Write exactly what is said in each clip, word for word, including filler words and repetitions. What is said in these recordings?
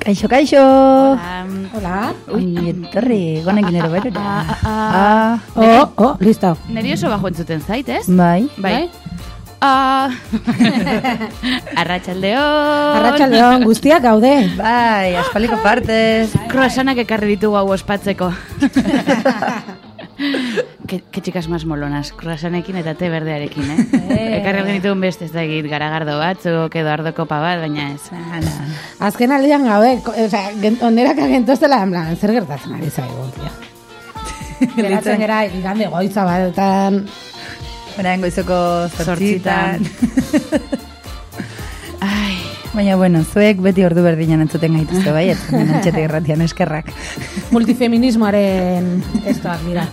Kaixo, kaixo. Hola. Hola. Ui, etorri, gonekin ero berora. Ah, ah, Oh, oh, listo. Neri oso bajo entzuten zait, ez? Bai. Bai. Ah. Arratsaldeon. Arratsaldeon guztiak gaude. Bai, aspaliko partez. Croissanak ekarri ditugu hau ospatzeko. Que, que chicas más molonas, croissanekin eta te berdearekin, eh? Eh. Ekarri algen dituen beste ez da egit, garagardo batzuk edo ardo kopa bat, baina ez. Azken aldean gaude, ko- osea, gen- oneraka gentozela, en plan, zer gertatzen ari zaigu, tia. Geratzen gara, igande goitza batetan. Orain goizoko zortzitan. Ai, Baina, bueno, zuek beti ordu berdinan entzuten gaituzte, bai? Etzen antxete irratian eskerrak. Multifeminismoaren estoak dira.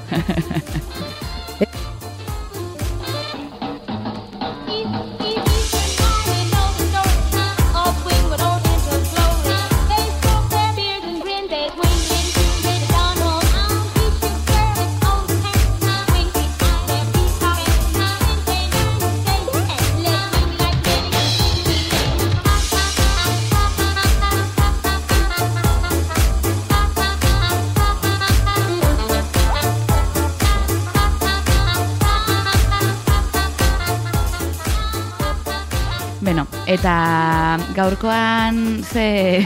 beno, eta gaurkoan ze...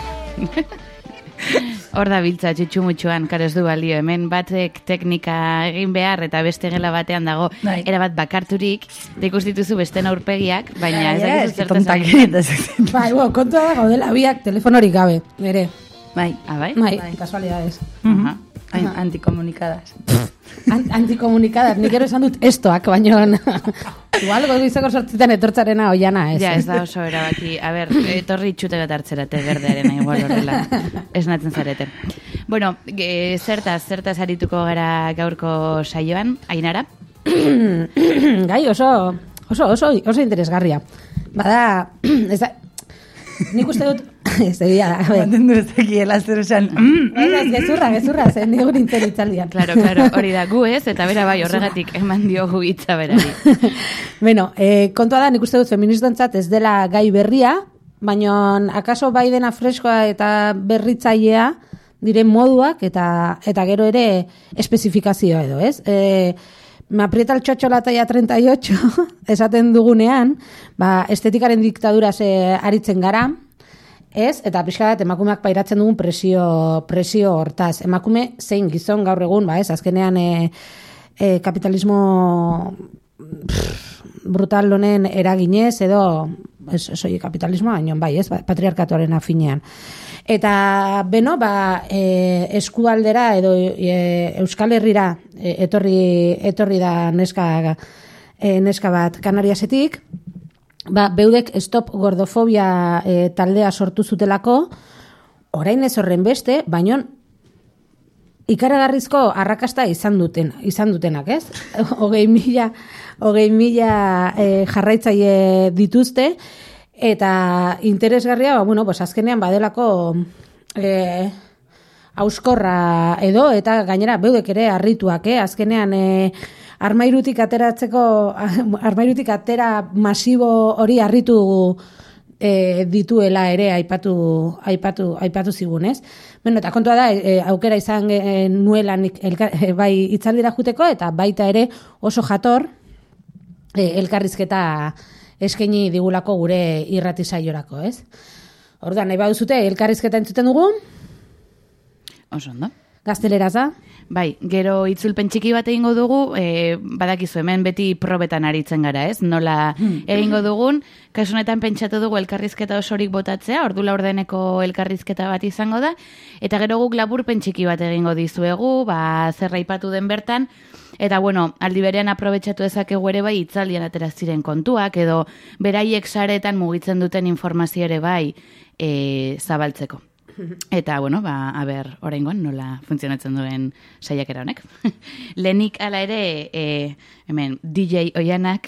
Hor da biltza txutxumutxuan, karo ez du balio, hemen batek teknika egin behar eta beste gela batean dago Bai. erabat bakarturik, da ikustituzu besten aurpegiak, baina ez Ja, dakizu eski zertaz tontak ari den. egiten. Bai, bueno, kontua da gaudela biak telefonorik gabe, ere. Bai, Ah, bai? Bai, Bai. kasualidades. Aha. Hain antikomunikadas. An antikomunikadas, nik ero esan dut estoak, baino... Igual, goizeko sortzitan etortzarena oiana, ez. Ja, ez da oso erabaki. A ber, etorri txute bat hartzerate berdearena igual horrela esnatzen zarete. Bueno, e, zertaz, zertaz arituko gara gaurko saioan, Ainara? Gai, oso, oso, oso, oso interesgarria. Bada, ez da... Nik uste dut... Ez egia da, a ber. Mantendu ez dakiela zer esan. Mm, Ez, ez, gezurra, gezurra, zen nigu nintzen itzaldian. Claro, claro, hori da, gu ez, eta bera bai, horregatik eman diogu hitza berari. Bueno, eh, kontua da, nik uste dut feministontzat ez dela gai berria, baina akaso bai dena freskoa eta berritzailea diren moduak eta eta gero ere espezifikazioa edo, ez? Eh, me aprieta el chocho la talla treinta y ocho, esaten dugunean, ba, estetikaren diktadura ze aritzen gara, ez? Eta pixka bat emakumeak pairatzen dugun presio, presio hortaz. Emakume zein gizon gaur egun, ba, ez? Azkenean e, e, kapitalismo pff, brutal honen eraginez edo ez soy kapitalismoa, baina bai, ez? Patriarkatuaren afinean. Eta beno, ba, e, eskualdera edo e, Euskal Herrira e, etorri etorri da neska e, neska bat Kanariasetik. Ba, beudek stop gordofobia e, taldea sortu zutelako, orain ez horren beste, baino ikaragarrizko arrakasta izan duten, izan dutenak, ez? Hogei mila, hogei mila e, jarraitzaile dituzte, eta interesgarria, ba, bueno, pues azkenean badelako e, auskorra edo, eta gainera beudek ere harrituak, eh? Azkenean e, armairutik ateratzeko, armairutik atera masibo hori harritu e, dituela ere aipatu aipatu aipatu zigun, ez? Bueno, eta kontua da, e, aukera izan e, nuelan elka, e, bai itzaldira juteko eta baita ere oso jator e, elkarrizketa eskaini digulako gure irrati saiorako, ez? Orduan, nahi baduzute elkarrizketa entzuten dugu? Oso ondo. Gazteleraz da? Bai, gero itzulpen txiki bat egingo dugu, e, badakizu hemen beti probetan aritzen gara, ez? Nola egingo dugun, kasu honetan pentsatu dugu elkarrizketa osorik botatzea, ordu laurdeneko elkarrizketa bat izango da, eta gero guk laburpen txiki bat egingo dizuegu, ba, zer aipatu den bertan, eta bueno, aldi berean aprobetxatu dezakegu ere bai itzaldian atera ziren kontuak, edo beraiek saretan mugitzen duten informazio ere bai e, zabaltzeko. Eta, bueno, ba, a ber, oraingoan nola funtzionatzen duen saiakera honek. Lenik ala ere, e, hemen, D J Oianak,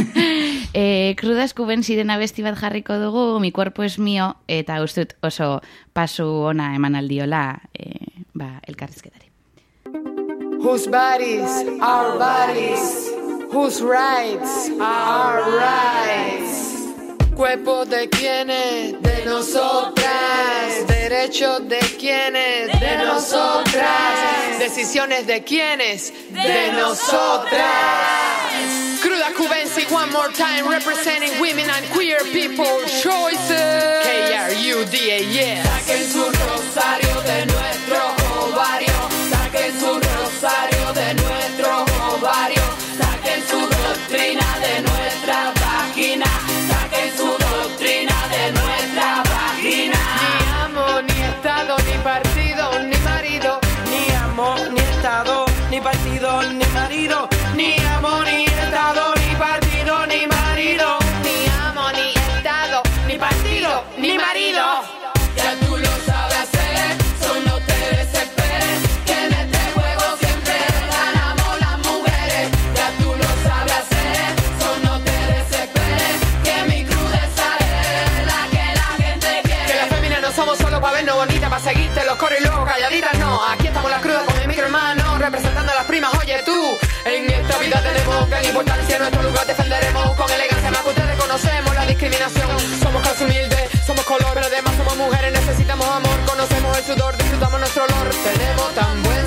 e, Krudas Kuben ziren abesti bat jarriko dugu, Mi cuerpo es mío, eta ustut oso pasu ona eman aldiola, e, ba, elkarrizketari. Whose bodies are bodies, whose rights are rights. Cuerpo de quienes, de nosotras, derechos derechos de quienes, de, de nosotras. Decisiones de quienes, de, de nosotras. Cruda Cubensi, one more time, representing women and queer people choices. K R U D A, yes. Saquen su rosario de nuestro ovario. Saquen su rosario de nuestro ovario. Saquen su doctrina de nuestra vagina. Saquen su doctrina de nuestra vagina. Ni amo, ni estado, ni partido, ni marido. Ni amo, ni estado, ni partido, ni marido. Ni amo, ni estado, ni partido, ni marido. Ni amo, ni estado, ni partido, ni marido. Ya tú lo sabes hacer, so no te desesperes, que en este juego siempre ganamos las mujeres. Ya tú lo sabes hacer, so no te desesperes, que mi crudeza es la que la gente quiere. Que las féminas no somos solo para vernos bonitas, para seguirte los coros y luego calladitas, no. Aquí estamos las crudas con mi micro hermano, representando a las primas, oye tú. En esta vida tenemos gran importancia, en nuestro lugar defenderemos con elegancia, más que ustedes conocemos la discriminación. Somos clase humilde, somos color, pero además somos mujeres, necesitamos amor, conocemos el sudor, disfrutamos nuestro olor, tenemos tan buen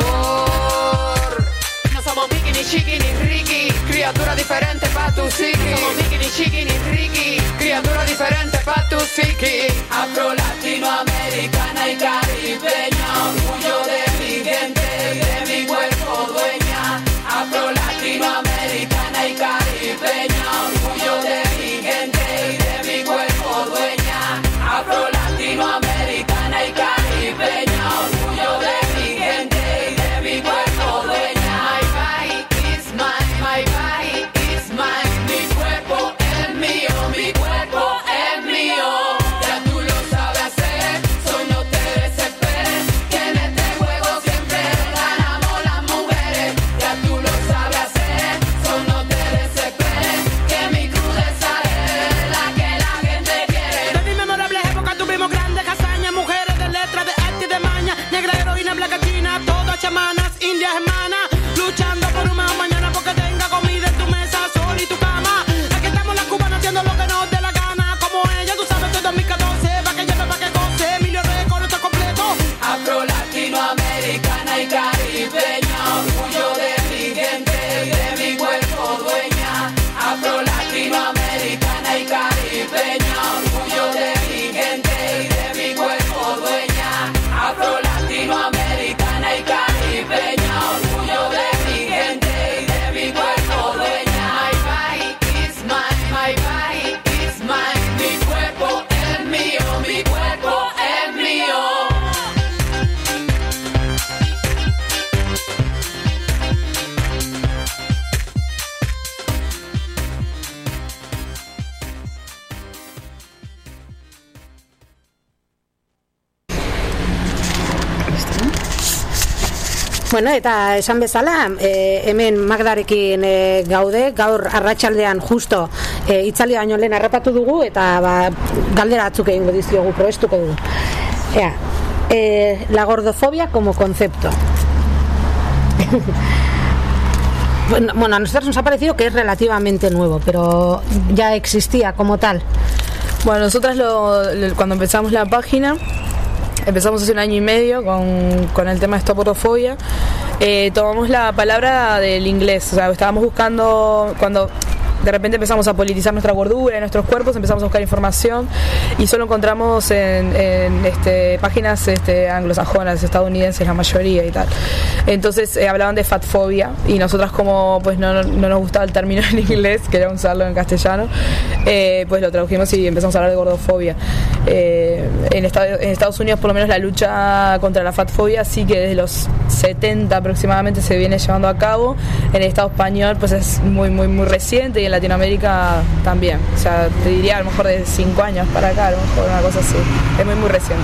sabor. No somos Mickey, ni Chiqui, ni Ricky, criatura diferente pa' tu psiqui. Somos Mickey, ni Chiqui, ni Ricky, criatura diferente pa' tu psiqui. Afro, latinoamericana y caribeña, orgullo de mi gente y de mi cuerpo dueña. Afro, latinoamericana y caribeña, orgullo de mi gente y de mi cuerpo dueña. Afro, latinoamericana y caribeña, orgullo de mi gente y de mi cuerpo dueña. My body is mine, my body is mine. Mi cuerpo es mío, mi cuerpo es mío. Ya tú lo sabes hacer, so no te desesperes, que en este juego siempre ganamos las mujeres. Ya tú lo sabes hacer, so no te desesperes, que mi crudeza es la que la gente quiere. De mi memorable época tuvimos grandes hazañas, mujeres de letra, de arte y de maña, negra heroína, blanca china, todas chamanas, indias hermanas, luchando por un mejor mañana porque tenga comida en tu mesa, sol y tu cama. Aquí estamos las cubanas haciendo lo que nos dé la gana, como ella, tú sabes, estoy dos mil catorce, pa' que lleve, pa' que goce, Emilio Record, esto es completo. Afro, latinoamericana y caribeña, orgullo de mi gente y de mi cuerpo dueña. Afro, latinoamericana y caribeña, orgullo de mi gente y de mi cuerpo dueña. Afro, latinoamericana y caribeña, orgullo de mi gente y de mi cuerpo dueña. My body is mine, my body is mine. Mi cuerpo es mío, mi cuerpo es mío. Bueno, eta esan bezala, e, hemen Magdarekin e, gaude, gaur arratsaldean justo e, itzali baino lehen harrapatu dugu, eta ba, galdera batzuk egingo dizkiogu, probestuko dugu. Ea, e, la gordofobia como concepto. bueno, bueno, a nosotros nos ha parecido que es relativamente nuevo, pero ya existía como tal. Bueno, nosotras lo, lo, cuando empezamos la página, empezamos hace un año y medio con, con el tema de Stop Gordofobia, eh, tomamos la palabra del inglés, o sea, estábamos buscando, cuando de repente empezamos a politizar nuestra gordura y nuestros cuerpos, empezamos a buscar información y solo encontramos en, en este, páginas este, anglosajonas, estadounidenses la mayoría y tal. Entonces eh, hablaban de fatfobia y nosotras, como pues no, no nos gustaba el término en inglés, queríamos usarlo en castellano, eh, pues lo tradujimos y empezamos a hablar de gordofobia. Eh, en, Estados, en Estados Unidos, por lo menos, la lucha contra la fatfobia sí que desde los setenta aproximadamente se viene llevando a cabo. En el Estado español pues es muy muy muy reciente, y en Latinoamérica también, o sea, te diría a lo mejor de cinco años para acá, a lo mejor una cosa así, es muy muy reciente.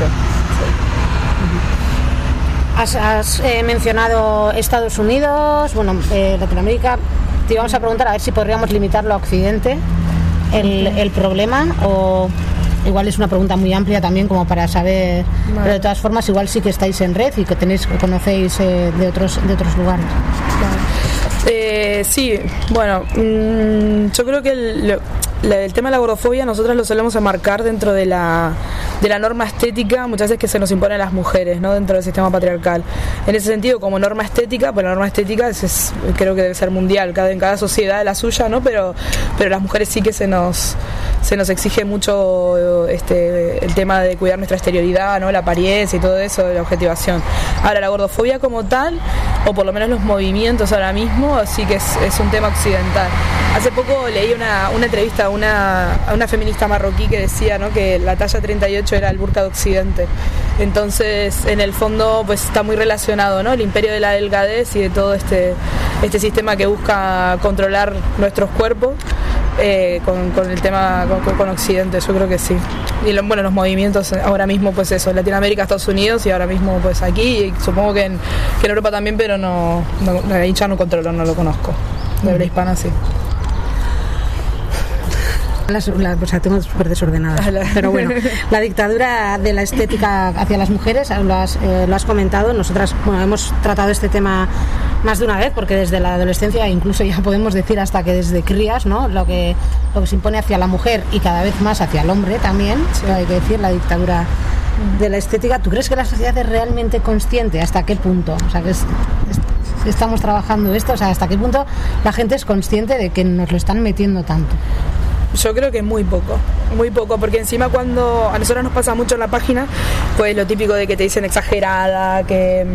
Sí. Has, has eh, mencionado Estados Unidos, bueno, eh, Latinoamérica. Te íbamos a preguntar a ver si podríamos limitarlo a Occidente el, el problema, o igual es una pregunta muy amplia también como para saber, vale. Pero de todas formas igual sí que estáis en red y que tenéis, que conocéis eh, de otros de otros lugares. Vale. Eh, sí, bueno, mmm, yo creo que el, lo, el tema de la gordofobia nosotros lo solemos enmarcar dentro de la de la norma estética muchas veces que se nos impone a las mujeres, ¿no? Dentro del sistema patriarcal. En ese sentido, como norma estética, pues la norma estética es, es, creo que debe ser mundial, cada, en cada sociedad la suya, ¿no? Pero, pero las mujeres sí que se nos, se nos exige mucho este, el tema de cuidar nuestra exterioridad, ¿no? La apariencia y todo eso, la objetivación. Ahora, la gordofobia como tal, o por lo menos los movimientos ahora mismo, sí que es, es un tema occidental. Hace poco leí una, una entrevista a una, a una feminista marroquí que decía, ¿no? Que la talla treinta y ocho era el burka de Occidente. Entonces, en el fondo, pues está muy relacionado, ¿no? El imperio de la delgadez y de todo este, este sistema que busca controlar nuestros cuerpos eh, con, con el tema con, con Occidente, yo creo que sí. Y lo, bueno, los movimientos ahora mismo, pues eso, Latinoamérica, Estados Unidos y ahora mismo pues aquí, y supongo que en, que en Europa también, pero no, no, ahí ya no controlo, no lo conozco. De habla hispana sí. Las, la, o sea, tengo súper desordenada. Pero bueno, la dictadura de la estética hacia las mujeres, lo has, eh, lo has comentado. Nosotras, bueno, hemos tratado este tema más de una vez, porque desde la adolescencia, incluso ya podemos decir hasta que desde crías, ¿no? Lo que, lo que se impone hacia la mujer y cada vez más hacia el hombre también, sí. Hay que decir, la dictadura de la estética. ¿Tú crees que la sociedad es realmente consciente? ¿Hasta qué punto? O sea, que es, es, estamos trabajando esto, o sea, ¿hasta qué punto la gente es consciente de que nos lo están metiendo tanto? Yo creo que muy poco, muy poco, porque encima cuando a nosotros nos pasa mucho en la página, pues lo típico de que te dicen exagerada, que...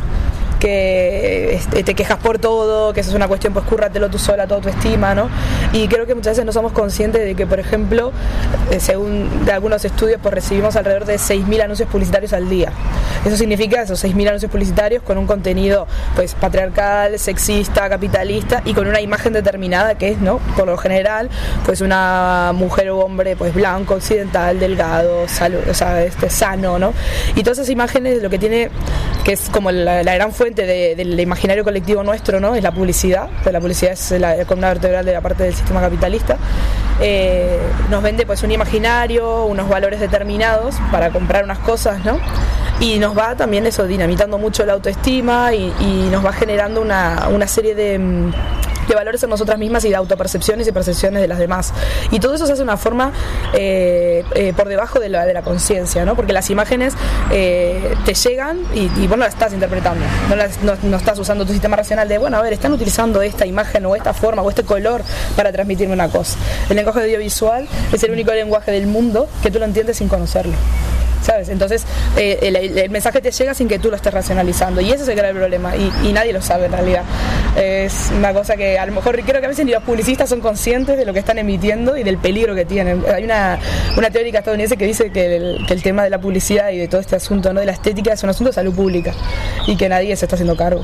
que te quejas por todo, que eso es una cuestión, pues cúrratelo tú sola, toda tu estima, ¿no? Y creo que muchas veces no somos conscientes de que, por ejemplo, eh, según de algunos estudios, pues recibimos alrededor de seis mil anuncios publicitarios al día. Eso significa esos seis mil anuncios publicitarios con un contenido, pues, patriarcal, sexista, capitalista y con una imagen determinada que es, ¿no? Por lo general, pues una mujer o hombre, pues, blanco, occidental, delgado, salud, o sea, este, sano, ¿no? Y todas esas imágenes, lo que tiene, que es como la, la gran fuente De, del imaginario colectivo nuestro, ¿no? Es la publicidad, pues la publicidad es la columna vertebral de la parte del sistema capitalista. Eh, nos vende pues un imaginario, unos valores determinados para comprar unas cosas, ¿no? Y nos va también eso dinamitando mucho la autoestima y, y nos va generando una, una serie de de valores en nosotras mismas y de autopercepciones y percepciones de las demás. Y todo eso se hace de una forma eh, eh, por debajo de la, de la conciencia, ¿no? Porque las imágenes eh, te llegan y, y vos no las estás interpretando, no, las, no, no estás usando tu sistema racional de, bueno, a ver, están utilizando esta imagen o esta forma o este color para transmitirme una cosa. El lenguaje audiovisual es el único lenguaje del mundo que tú lo entiendes sin conocerlo, ¿sabes? Entonces eh, el, el mensaje te llega sin que tú lo estés racionalizando y ese es el gran problema y, y nadie lo sabe en realidad. Es una cosa que a lo mejor creo que a veces ni los publicistas son conscientes de lo que están emitiendo y del peligro que tienen. Hay una, una teórica estadounidense que dice que el, que el tema de la publicidad y de todo este asunto, ¿no? De la estética es un asunto de salud pública y que nadie se está haciendo cargo.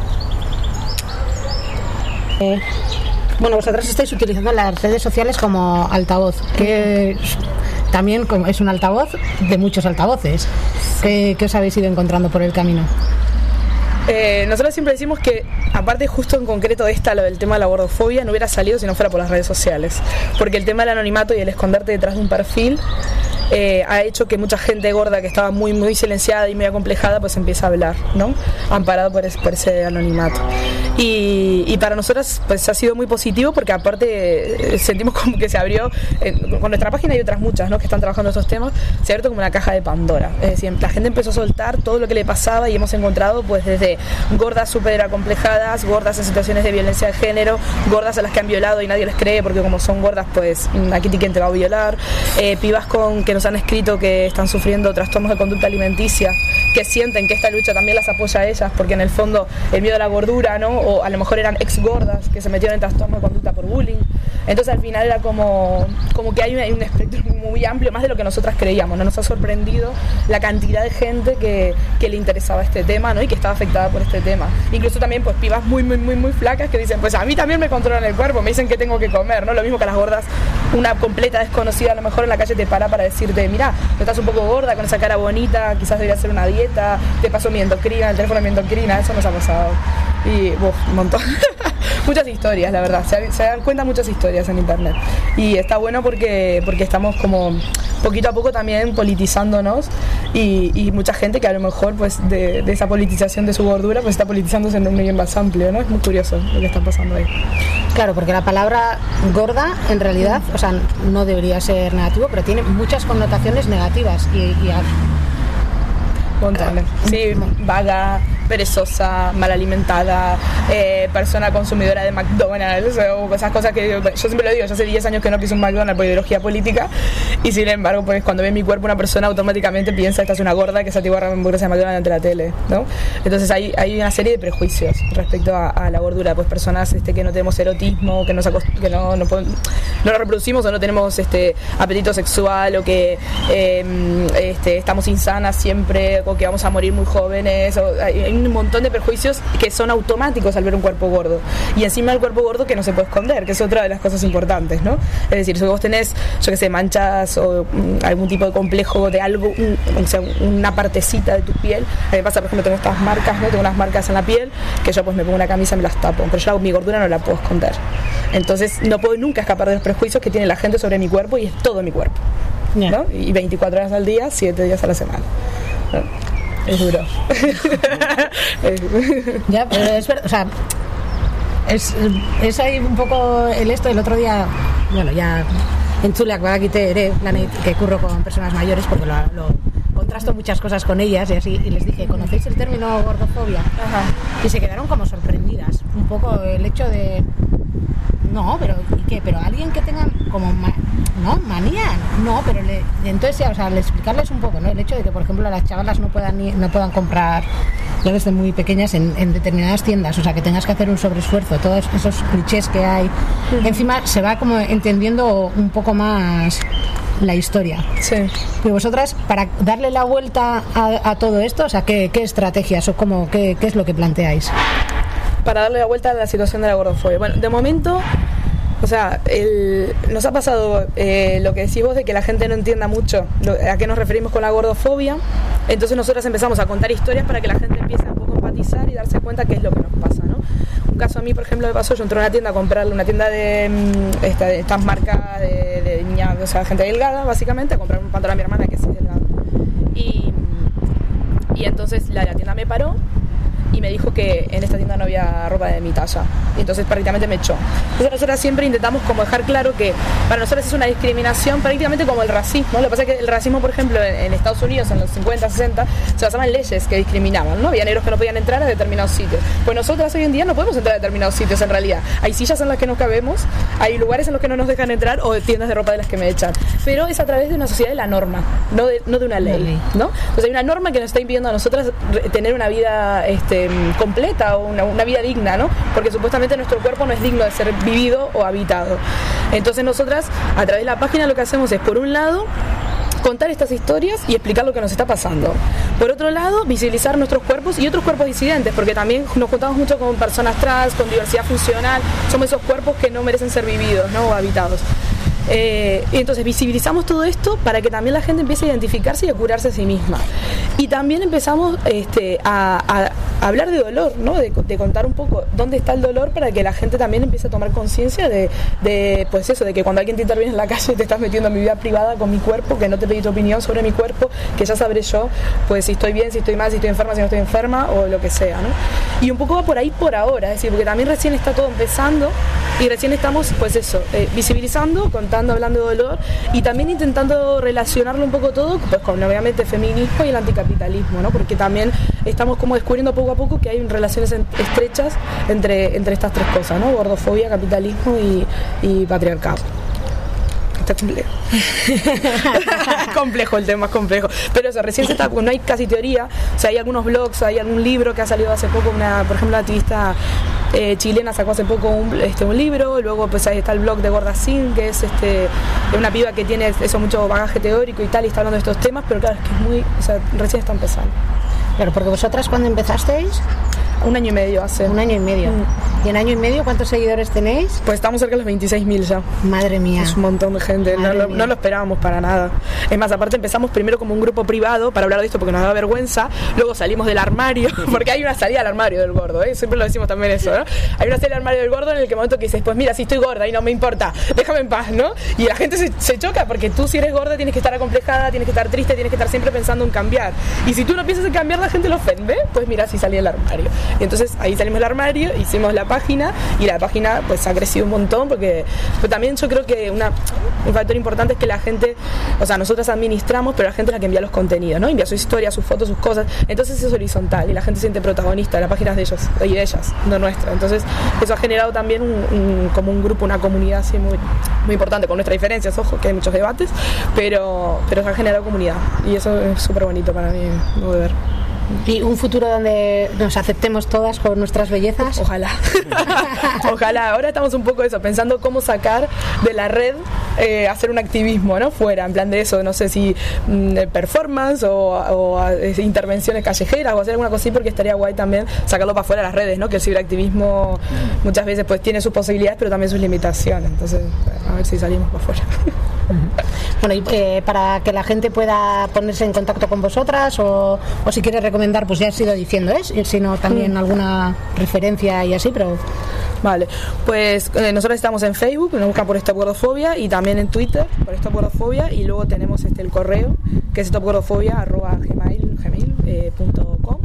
Eh, bueno, vosotras estáis utilizando las redes sociales como altavoz, que también es un altavoz de muchos altavoces. ¿Qué, qué os habéis ido encontrando por el camino? Eh, nosotros siempre decimos que, aparte justo en concreto de esta, lo del tema de la gordofobia, no hubiera salido si no fuera por las redes sociales. Porque el tema del anonimato y el esconderte detrás de un perfil eh, ha hecho que mucha gente gorda que estaba muy muy silenciada y muy acomplejada, pues empieza a hablar, ¿no? Amparado por ese, por ese anonimato. Y, y para nosotras pues ha sido muy positivo porque aparte eh, sentimos como que se abrió, eh, con nuestra página y otras muchas, ¿no? Que están trabajando estos temas, se ha abierto como una caja de Pandora. Es decir, la gente empezó a soltar todo lo que le pasaba y hemos encontrado pues desde gordas súper acomplejadas, gordas en situaciones de violencia de género, gordas a las que han violado y nadie les cree porque como son gordas pues aquí quién te va a violar, eh, pibas con que nos han escrito que están sufriendo trastornos de conducta alimenticia, que sienten que esta lucha también las apoya a ellas porque en el fondo el miedo a la gordura, ¿no? O a lo mejor eran ex gordas que se metieron en trastornos de conducta por bullying. Entonces al final era como, como que hay un, hay un espectro muy amplio, más de lo que nosotras creíamos, ¿no? Nos ha sorprendido la cantidad de gente que, que le interesaba este tema, ¿no? Y que estaba afectada por este tema. Incluso también pues pibas muy, muy, muy, muy flacas que dicen, pues a mí también me controlan el cuerpo, me dicen que tengo que comer, ¿no? Lo mismo que a las gordas, una completa desconocida a lo mejor en la calle te para para decirte, mira, estás un poco gorda con esa cara bonita, quizás deberías hacer una dieta, te pasó mi endocrina, el teléfono de mi endocrina, eso nos ha pasado. Y uf, un montón. muchas historias, la verdad, se, se dan cuenta muchas historias en internet y está bueno porque, porque estamos como poquito a poco también politizándonos y, y mucha gente que a lo mejor pues de, de esa politización de su gordura pues está politizándose en un medio más amplio, ¿no? Es muy curioso lo que está pasando ahí. Claro, porque la palabra gorda en realidad, o sea, no debería ser negativo, pero tiene muchas connotaciones negativas y, y a... Montones. Sí, vaga, perezosa, mal alimentada, eh, persona consumidora de McDonald's o esas cosas que yo, yo siempre lo digo, yo hace diez años que no piso un McDonald's por ideología política y sin embargo pues cuando ve mi cuerpo una persona automáticamente piensa esta es una gorda que se atiborra hamburguesas de McDonald's ante la tele, ¿no? Entonces hay, hay una serie de prejuicios respecto a, a la gordura, pues personas este, que no tenemos erotismo, que, nos acost- que no, no, no nos reproducimos o no tenemos este, apetito sexual o que eh, este, estamos insanas siempre o que vamos a morir muy jóvenes o, hay, hay un montón de prejuicios que son automáticos al ver un cuerpo gordo y encima el cuerpo gordo que no se puede esconder, que es otra de las cosas importantes, ¿no? Es decir, si vos tenés, yo que sé, manchas o um, algún tipo de complejo de algo, un, o sea, una partecita de tu piel, a mí me pasa, por ejemplo, tengo estas marcas, ¿no? Tengo unas marcas en la piel que yo pues me pongo una camisa y me las tapo, pero yo mi gordura no la puedo esconder, entonces no puedo nunca escapar de los prejuicios que tiene la gente sobre mi cuerpo y es todo mi cuerpo, yeah. ¿No? Y veinticuatro horas al día, siete días a la semana, ¿no? Es duro. Ya, pero es verdad, o sea, es, es ahí un poco el esto. El otro día, bueno, ya en Txuleak badakite ere, lanet, que curro con personas mayores, porque lo, lo contrasto muchas cosas con ellas y así, y les dije, ¿conocéis el término gordofobia? Ajá. Y se quedaron como sorprendidas, un poco el hecho de... No, pero ¿y qué? Pero alguien que tenga como ma- no manía, no, pero le, entonces ya, o sea, al explicarles un poco, ¿no? El hecho de que, por ejemplo, las chavalas no puedan ni, no puedan comprar ya desde muy pequeñas en, en determinadas tiendas, o sea, que tengas que hacer un sobreesfuerzo, todos esos clichés que hay. Uh-huh. Encima se va como entendiendo un poco más la historia. Sí. Y vosotras, para darle la vuelta a, a todo esto, o sea, ¿qué, qué estrategias o cómo, qué, qué es lo que planteáis? Para darle la vuelta a la situación de la gordofobia. Bueno, de momento, o sea, el, nos ha pasado eh, lo que decís vos de que la gente no entienda mucho lo, a qué nos referimos con la gordofobia. Entonces nosotros empezamos a contar historias para que la gente empiece a un poco a empatizar y darse cuenta qué es lo que nos pasa, ¿no? Un caso a mí, por ejemplo, me pasó, yo entré a una tienda a comprarle una tienda de, esta, de estas marcas de, de niña, o sea, gente delgada, básicamente, a comprar un pantalón a mi hermana que es delgada. Y, y entonces la, la tienda me paró y me dijo que en esta tienda no había ropa de mi talla y entonces prácticamente me echó. Entonces nosotros siempre intentamos como dejar claro que para nosotros es una discriminación prácticamente como el racismo. Lo que pasa es que el racismo, por ejemplo, en, en Estados Unidos en los cincuenta, sesenta se basaba en leyes que discriminaban, ¿no? Había negros que no podían entrar a determinados sitios. Pues nosotras hoy en día no podemos entrar a determinados sitios en realidad. Hay sillas en las que no cabemos, hay lugares en los que no nos dejan entrar o tiendas de ropa de las que me echan. Pero es a través de una sociedad de la norma, no de, no de una ley, ¿no? Entonces hay una norma que nos está impidiendo a nosotras tener una vida este, completa o una, una vida digna, ¿no? Porque supuestamente nuestro cuerpo no es digno de ser vivido o habitado. Entonces nosotras a través de la página lo que hacemos es, por un lado, contar estas historias y explicar lo que nos está pasando. Por otro lado, visibilizar nuestros cuerpos y otros cuerpos disidentes, porque también nos juntamos mucho con personas trans, con diversidad funcional, somos esos cuerpos que no merecen ser vividos, ¿no? O habitados. Eh, y entonces visibilizamos todo esto para que también la gente empiece a identificarse y a curarse a sí misma. Y también empezamos este, a, a, a hablar de dolor, ¿no? De, de contar un poco dónde está el dolor para que la gente también empiece a tomar conciencia de, de, pues eso, de que cuando alguien te interviene en la calle te estás metiendo en mi vida privada con mi cuerpo, que no te pedí tu opinión sobre mi cuerpo, que ya sabré yo, pues si estoy bien, si estoy mal, si estoy enferma, si no estoy enferma o lo que sea, ¿no? Y un poco va por ahí por ahora, es decir, porque también recién está todo empezando y recién estamos, pues eso, eh, visibilizando, contando, hablando de dolor y también intentando relacionarlo un poco todo pues con obviamente el feminismo y el anticapitalismo, ¿no? Porque también estamos como descubriendo poco a poco que hay relaciones en, estrechas entre, entre estas tres cosas, ¿no? Gordofobia, capitalismo y, y patriarcado. Está complejo. complejo el tema, es complejo. Pero eso, recién se está, no hay casi teoría. O sea, hay algunos blogs, hay algún libro que ha salido hace poco, una, por ejemplo, una activista eh, chilena sacó hace poco un, este, un libro. Luego pues ahí está el blog de Gorda Sin, que es este, una piba que tiene eso, mucho bagaje teórico y tal, y está hablando de estos temas, pero claro, es que es muy, o sea, recién está empezando. Claro, porque vosotras cuando empezasteis... Un año y medio hace. Un año y medio. Mm. ¿Y en año y medio cuántos seguidores tenéis? Pues estamos cerca de los veintiséis mil ya. Madre mía. Es un montón de gente, no lo, no lo esperábamos para nada. Es más, aparte empezamos primero como un grupo privado para hablar de esto porque nos daba vergüenza, luego salimos del armario, porque hay una salida al armario del gordo, ¿eh? Siempre lo decimos también eso, ¿no? Hay una salida al armario del gordo en el que momento que dices, pues mira, si estoy gorda y no me importa, déjame en paz, ¿no? Y la gente se, se choca porque tú si eres gorda tienes que estar acomplejada, tienes que estar triste, tienes que estar siempre pensando en cambiar. Y si tú no piensas en cambiar, la gente lo ofende, pues mira, si salí del armario. Y entonces ahí salimos del armario, hicimos la página y la página pues ha crecido un montón porque pues, también yo creo que una, un factor importante es que la gente, o sea, nosotras administramos, pero la gente es la que envía los contenidos, ¿no? Envía su historia, sus fotos, sus cosas. Entonces es horizontal y la gente se siente protagonista. La página es de ellos y de ellas, no nuestra. Entonces eso ha generado también un, un, como un grupo, una comunidad así muy, muy importante, con nuestras diferencias, ojo, que hay muchos debates, pero, pero se ha generado comunidad y eso es súper bonito para mí de ver. ¿Y un futuro donde nos aceptemos todas con nuestras bellezas? Ojalá. Ojalá. Ahora estamos un poco eso, pensando cómo sacar de la red, eh, hacer un activismo, ¿no? Fuera, en plan de eso, no sé si mm, performance o, o eh, intervenciones callejeras o hacer alguna cosa así, porque estaría guay también sacarlo para fuera de las redes, ¿no? Que el ciberactivismo muchas veces pues tiene sus posibilidades, pero también sus limitaciones. Entonces, a ver si salimos para afuera. Bueno, y eh, para que la gente pueda ponerse en contacto con vosotras o, o si quiere recomendar, pues ya has ido diciendo, ¿eh? Sino también alguna referencia y así, pero... Vale, pues eh, nosotros estamos en Facebook, nos buscan por Stop Gordofobia, y también en Twitter por Stop Gordofobia, y luego tenemos este el correo que es stopgordofobia arroba gmail punto com.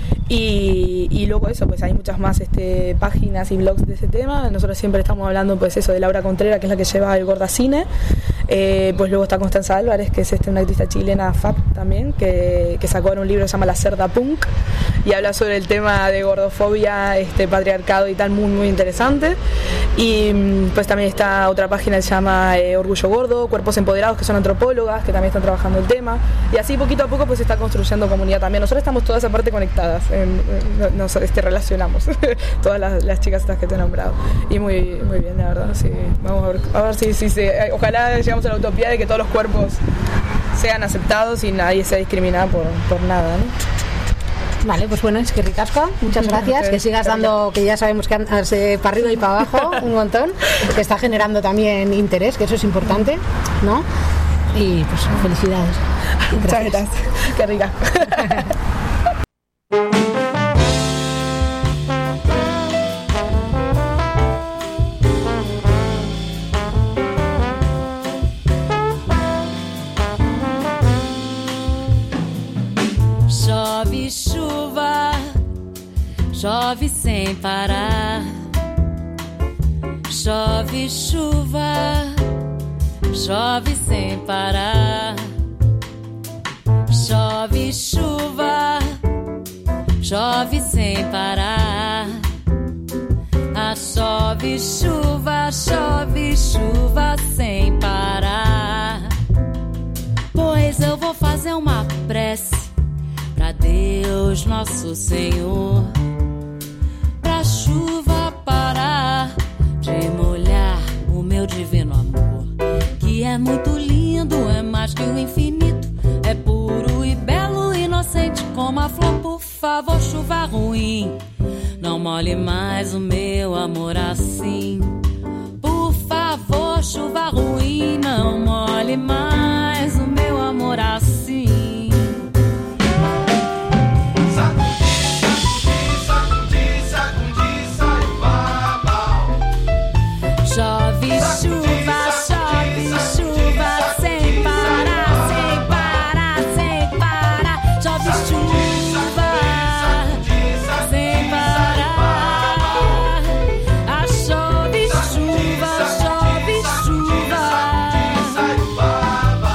Y, y luego eso, pues hay muchas más este, páginas y blogs de ese tema. Nosotros siempre estamos hablando pues eso de Laura Contreras, que es la que lleva el Gorda Cine. Eh, pues luego está Constanza Álvarez, que es este, una artista chilena, F A P también, que, que sacó en un libro que se llama La Cerda Punk y habla sobre el tema de gordofobia, este, patriarcado y tal, muy muy interesante. Y pues también está otra página que se llama eh, Orgullo Gordo, Cuerpos Empoderados, que son antropólogas, que también están trabajando el tema. Y así poquito a poco pues se está construyendo comunidad también. Nosotros estamos todas aparte conectadas, en, en, nos este, relacionamos, todas las, las chicas estas que te he nombrado. Y muy, muy bien, la verdad, sí. Vamos a ver, a ver si, si, si ojalá llegamos a la utopía de que todos los cuerpos sean aceptados y nadie sea discriminado por, por nada, ¿no? Vale, pues bueno, es que ricasco, muchas gracias, que sigas dando, que ya sabemos que andas eh, para arriba y para abajo un montón, que está generando también interés, que eso es importante, ¿no? Y pues felicidades. Muchas gracias, qué rica. Chove chuva, chove sem parar. Chove chuva, chove sem parar. Chove chuva, chove sem parar. Ah, chove chuva, chove chuva sem parar. Pois eu vou fazer uma prece pra Deus nosso Senhor, pra chuva parar de molhar o meu divino amor, que é muito lindo, é mais que o infinito, é puro e belo, inocente como a flor. Por favor, chuva ruim, não molhe mais o meu amor assim. Por favor, chuva ruim, não molhe mais o meu amor assim. Chove chuva, chove chuva, sem parar, sem parar, sem parar. Chove chuva, sem parar. Ah, chove chuva, chove chuva.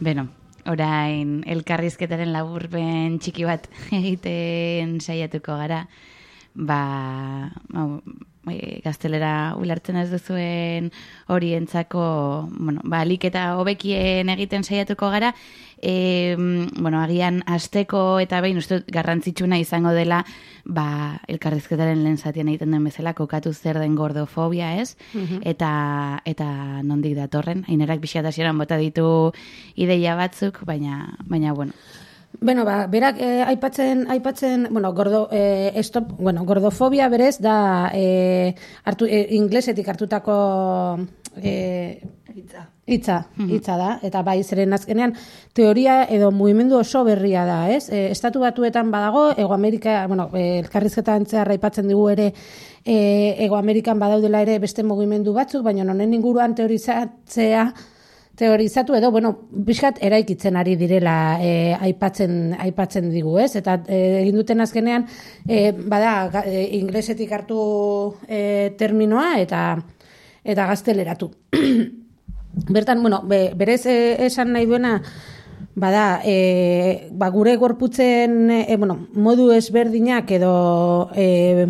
Beno, orain elkarrizketaren laburpen txiki bat egiten saiatuko gara. Ba, hau, e, gaztelera ulertzen ez duzuen horientzako, bueno, ba, alik eta hobekien egiten saiatuko gara. E, bueno, agian asteko eta behin uste garrantzitsuna izango dela, ba, elkarrizketaren lehen zatian egiten den bezala, kokatu zer den gordofobia, ez? Mm-hmm. Eta, eta nondik datorren, ainerak bixatasieran bota ditu ideia batzuk, baina, baina, bueno. Bueno, ba, berak eh, aipatzen, aipatzen, bueno, gordo, eh, stop, bueno, gordofobia berez da eh, hartu, eh, inglesetik hartutako eh, hitza, hitza, hitza da, eta bai zeren azkenean teoria edo mugimendu oso berria da, ez? Eh, Estatu Batuetan badago, Ego Amerika, bueno, eh, elkarrizketan zehar aipatzen digu ere, eh, Ego Amerikan badaudela ere beste mugimendu batzuk, baina honen inguruan teorizatzea, teorizatu edo, bueno, bizkat eraikitzen ari direla e, aipatzen, aipatzen digu, ez? Eta egin duten azkenean, e, bada, e, inglesetik hartu e, terminoa eta eta gazteleratu. Bertan, bueno, be, berez e, esan nahi duena, bada, e, ba, gure gorputzen, e, bueno, modu ezberdinak edo... E,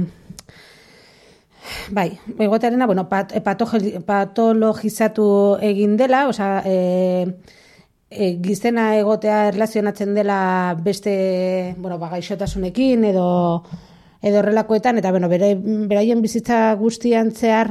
Bai, egotearena, bueno, pat, patologizatu egin dela, osea, e, e, gizena egotea erlazionatzen dela beste, bueno, ba, gaixotasunekin edo edo horrelakoetan, eta, bueno, bere, beraien bizitza guztian zehar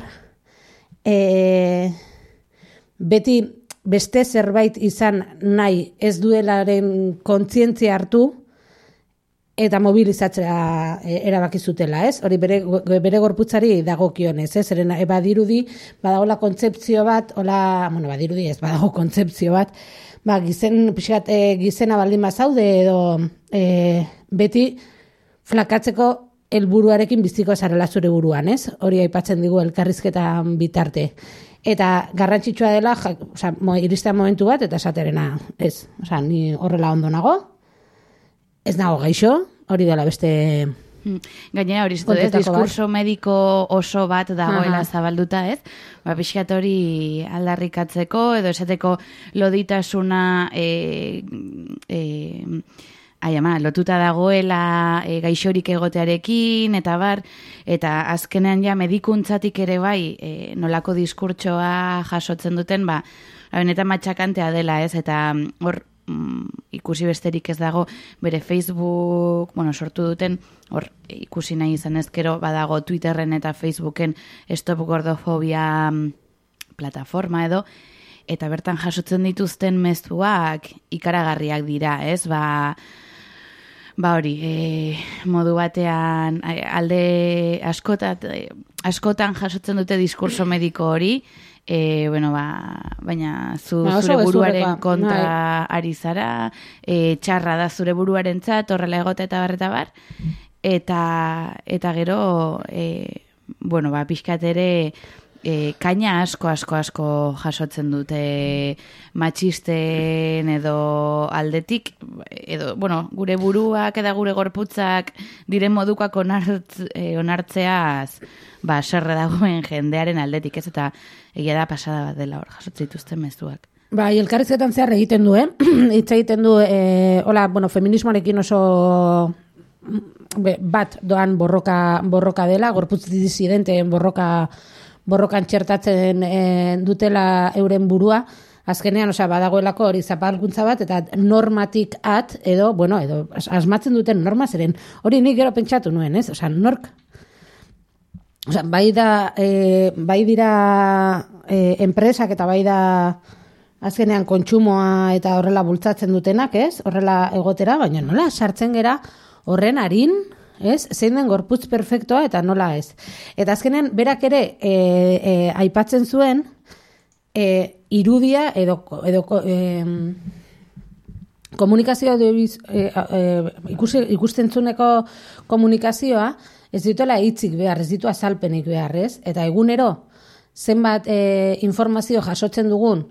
e, beti beste zerbait izan nahi ez duelaren kontzientzia hartu, eta mobilizatzea erabaki zutela, ez? Hori bere, bere gorputzari dagokionez, ez? Zeren badirudi, badagola kontzeptzio bat, hola, bueno, badirudi ez, badago kontzeptzio bat, ba, gizen, pixkat, e, gizena baldin bazaude edo e, beti flakatzeko helburuarekin biziko zarela zure buruan, ez? Hori aipatzen digu elkarrizketan bitarte. Eta garrantzitsua dela, ja, oza, mo, iristea momentu bat, eta esaterena, ez? Oza, ni horrela ondo nago, ez nago gaixo, hori dela beste... Gainera hori zitu, ez? Diskurso mediko oso bat dagoela Aha. zabalduta, ez? Ba, pixkat hori aldarrikatzeko, edo esateko loditasuna... E, e, ai, ama, lotuta dagoela e, gaixorik egotearekin, eta bar, eta azkenean ja medikuntzatik ere bai, e, nolako diskurtsoa jasotzen duten, ba, benetan matxakantea dela, ez? Eta hor, ikusi besterik ez dago bere Facebook, bueno, sortu duten, hor ikusi nahi izan ezkero badago Twitterren eta Facebooken Stop Gordofobia plataforma edo, eta bertan jasotzen dituzten mezuak ikaragarriak dira, ez? Ba, ba hori, e, modu batean alde askotat, askotan jasotzen dute diskurso mediko hori, E, bueno, ba, baina zu, ba, zure buruaren kontra nahi. Ari zara, e, txarra da zure buruaren txat, horrela egota eta barreta bar, eta, eta gero, e, bueno, ba, pixkat ere, e, kaina asko, asko, asko jasotzen dute matxisten edo aldetik, edo, bueno, gure buruak eta gure gorputzak diren modukoak onart, e, onartzeaz, ba, serre dagoen jendearen aldetik, ez, eta egia da pasada bat dela hor jasotzen dituzten mezuak. Bai, elkarrizketan zehar egiten du, eh? Hitz egiten du, eh, hola, bueno, feminismoarekin oso bat doan borroka, borroka dela, gorputz disidenteen borroka, borrokan txertatzen eh, dutela euren burua, azkenean, osea, badagoelako hori zapalkuntza bat, eta normatik at, edo, bueno, edo, asmatzen duten norma zeren, hori nik gero pentsatu nuen, ez? Osea, nork, osea, bai da, e, bai dira e, enpresak eta bai da azkenean kontsumoa eta horrela bultzatzen dutenak, ez? Horrela egotera, baina nola sartzen gera horren harin, ez? Zein den gorputz perfektoa eta nola ez. Eta azkenean berak ere e, e, aipatzen zuen e, irudia edo, edo e, komunikazioa e, e, ikusi, ikustentzuneko komunikazioa ez ditela hitzik behar, ez ditu azalpenik behar, ez? Eta egunero zenbat e, informazio jasotzen dugun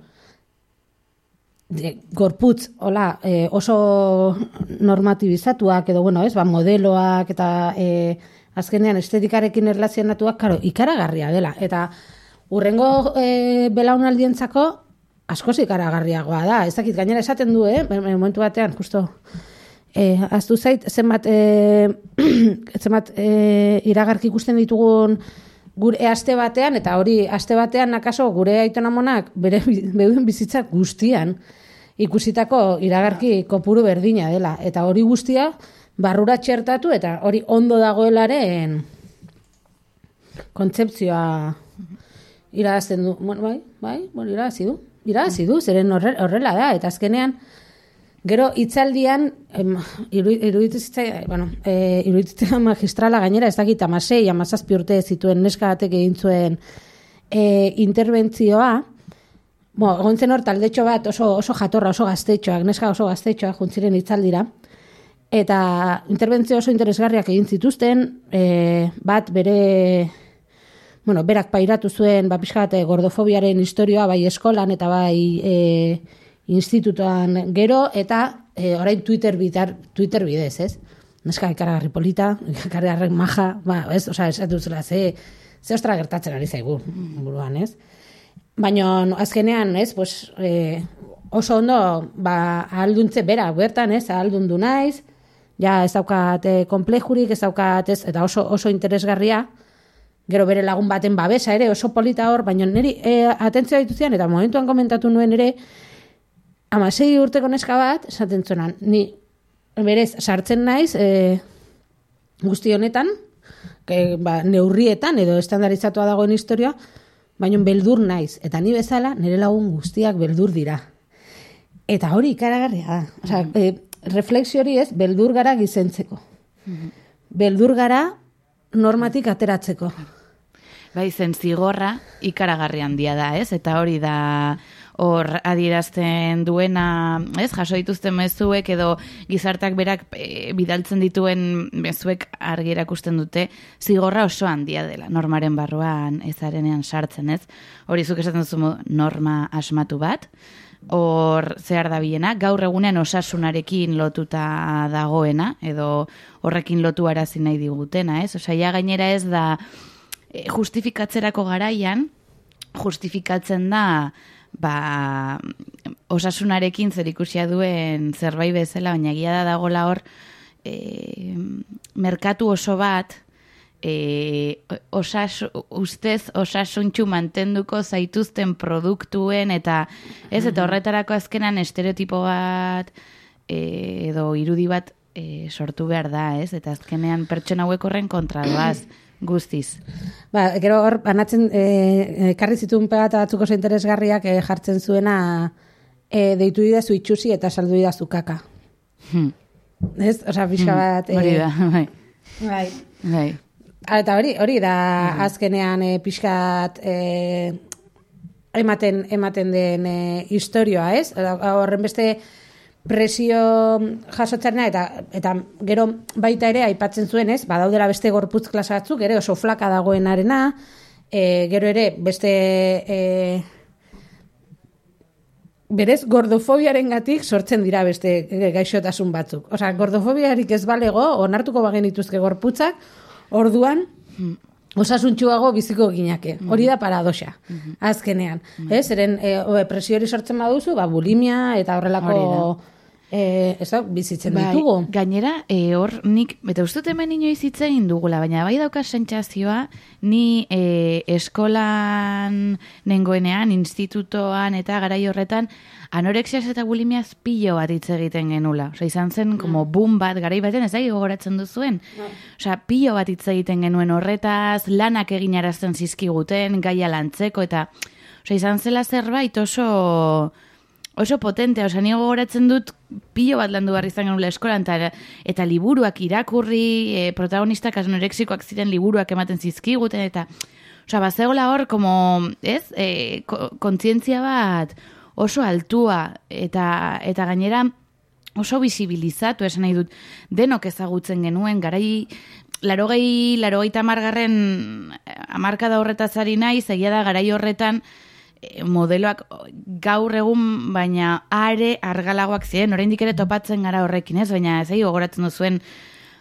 gorputz, hola, e, oso normatibizatuak edo, bueno, ez, ba, modeloak eta e, azkenean estetikarekin erlazionatuak, karo, ikaragarria dela. Eta urrengo e, belaunaldientzako askoz ikaragarriagoa da. Ez dakit gainera esaten du, eh? Momentu batean, justo, eh, aztu zait, zenbat, eh, zenbat eh, iragarki ikusten ditugun gure aste batean, eta hori aste batean akaso gure aitonamonak bere beuden bizitzak guztian ikusitako iragarki kopuru berdina dela. Eta hori guztia barrura txertatu eta hori ondo dagoelaren kontzeptzioa irazten du. Bueno, bai, bai, bueno, irazi du. Irazi du, zeren horrela da. Eta azkenean, gero hitzaldian, iruditzen bueno, e, iruditzen magistrala gainera, ez dakit amasei, amazazpi urte zituen neska batek egin zuen e, interbentzioa, bo, egon zen hor taldetxo bat oso, oso jatorra, oso gaztetxoak, neska oso gaztetxoak juntziren hitzaldira, eta interbentzio oso interesgarriak egin zituzten, e, bat bere, bueno, berak pairatu zuen, ba, pixka bat, gordofobiaren historioa, bai eskolan eta bai e, institutoan gero, eta e, orain Twitter, bitar, Twitter bidez, ez? Neska ikaragarri polita, ikaragarri maja, ba, ez, oza, esatu zela, ze, ze ostra gertatzen ari zaigu, buruan, ez? Baina, azkenean, ez, pues, e, oso ondo, ba, ahalduntze bera, bertan, ez, ahaldundu naiz, ja, ez daukat e, komplejurik, ez daukat, ez, eta oso, oso interesgarria, gero bere lagun baten babesa ere, oso polita hor, baina niri e, atentzioa dituzian, eta momentuan komentatu nuen ere, amasei urteko neska bat, esaten zuenan, ni berez sartzen naiz e, guzti honetan, que, ba, neurrietan edo estandarizatua dagoen historia, baina beldur naiz, eta ni bezala nire lagun guztiak beldur dira. Eta hori ikaragarria da. Osea, e, reflexio hori ez, beldur gara gizentzeko. Beldur gara normatik ateratzeko. Bai, zen zigorra ikaragarri handia da, ez? Eta hori da hor adierazten duena, ez? Jaso dituzten mezuek edo gizartak berak e, bidaltzen dituen mezuek argi erakusten dute zigorra oso handia dela, normaren barruan ezarenean sartzen, ez? Hori zuk esaten duzu norma asmatu bat, hor zehar da biena, gaur egunean osasunarekin lotuta dagoena, edo horrekin lotu arazi nahi digutena, ez? Osea, ja gainera ez da justifikatzerako garaian, justifikatzen da ba, osasunarekin zerikusia duen zerbait bezala, baina egia da dagoela hor e, merkatu oso bat e, osas, ustez osasuntxu mantenduko zaituzten produktuen eta ez, eta horretarako azkenan estereotipo bat e, edo irudi bat e, sortu behar da, ez? Eta azkenean pertsona hauek horren kontra doaz. Guztiz. Ba, gero hor, banatzen, e, karri zituen pegata batzuk oso interesgarriak e, jartzen zuena e, deitu didazu itxusi eta saldu didazu kaka. Hmm. Ez? Osa, pixka bat... Hmm. Hori da, bai. Bai. Bai. Eta hori, hori da hmm. azkenean e, pixkat e, ematen, ematen den e, historioa, ez? Horren beste presio jasotzarena eta eta gero baita ere aipatzen zuen, ez? Badaudela beste gorputz klase batzuk, ere oso flaka dagoenarena, e, gero ere beste e, berez gordofobiarengatik sortzen dira beste gaixotasun batzuk. Osea, gordofobiarik ez balego, onartuko bagenituzke gorputzak, orduan osasuntxuago biziko ginake. Hori da paradoxa, azkenean. Ez, eren e, presio hori sortzen baduzu, ba, bulimia eta horrelako e, ez da, bizitzen bai, ditugu. Gainera, e, hor nik, eta uste dut hemen inoiz hitzein dugula, baina bai dauka sentsazioa, ni e, eskolan nengoenean, institutoan eta garai horretan, anorexiaz eta bulimiaz pilo bat hitz egiten genula. Osa, izan zen, como boom bat, garai baten, ez da, gogoratzen duzuen. Osa, pilo bat hitz egiten genuen horretaz, lanak eginarazten zizkiguten, gaia lantzeko, eta, osa, izan zela zerbait oso... oso potente, osa, ni gogoratzen dut pilo bat landu behar izan genula eskolan, eta, eta liburuak irakurri, e, protagonistak anorexikoak ziren liburuak ematen zizkiguten, eta, osa, bazegola hor, como, ez, e, kontzientzia bat oso altua, eta, eta gainera oso bisibilizatu, esan nahi dut, denok ezagutzen genuen, garai, larogei, larogei tamargarren amarkada horretaz ari naiz, egia da garai horretan, modeloak gaur egun, baina are argalagoak ziren, oraindik ere topatzen gara horrekin, ez? Baina ez gogoratzen duzuen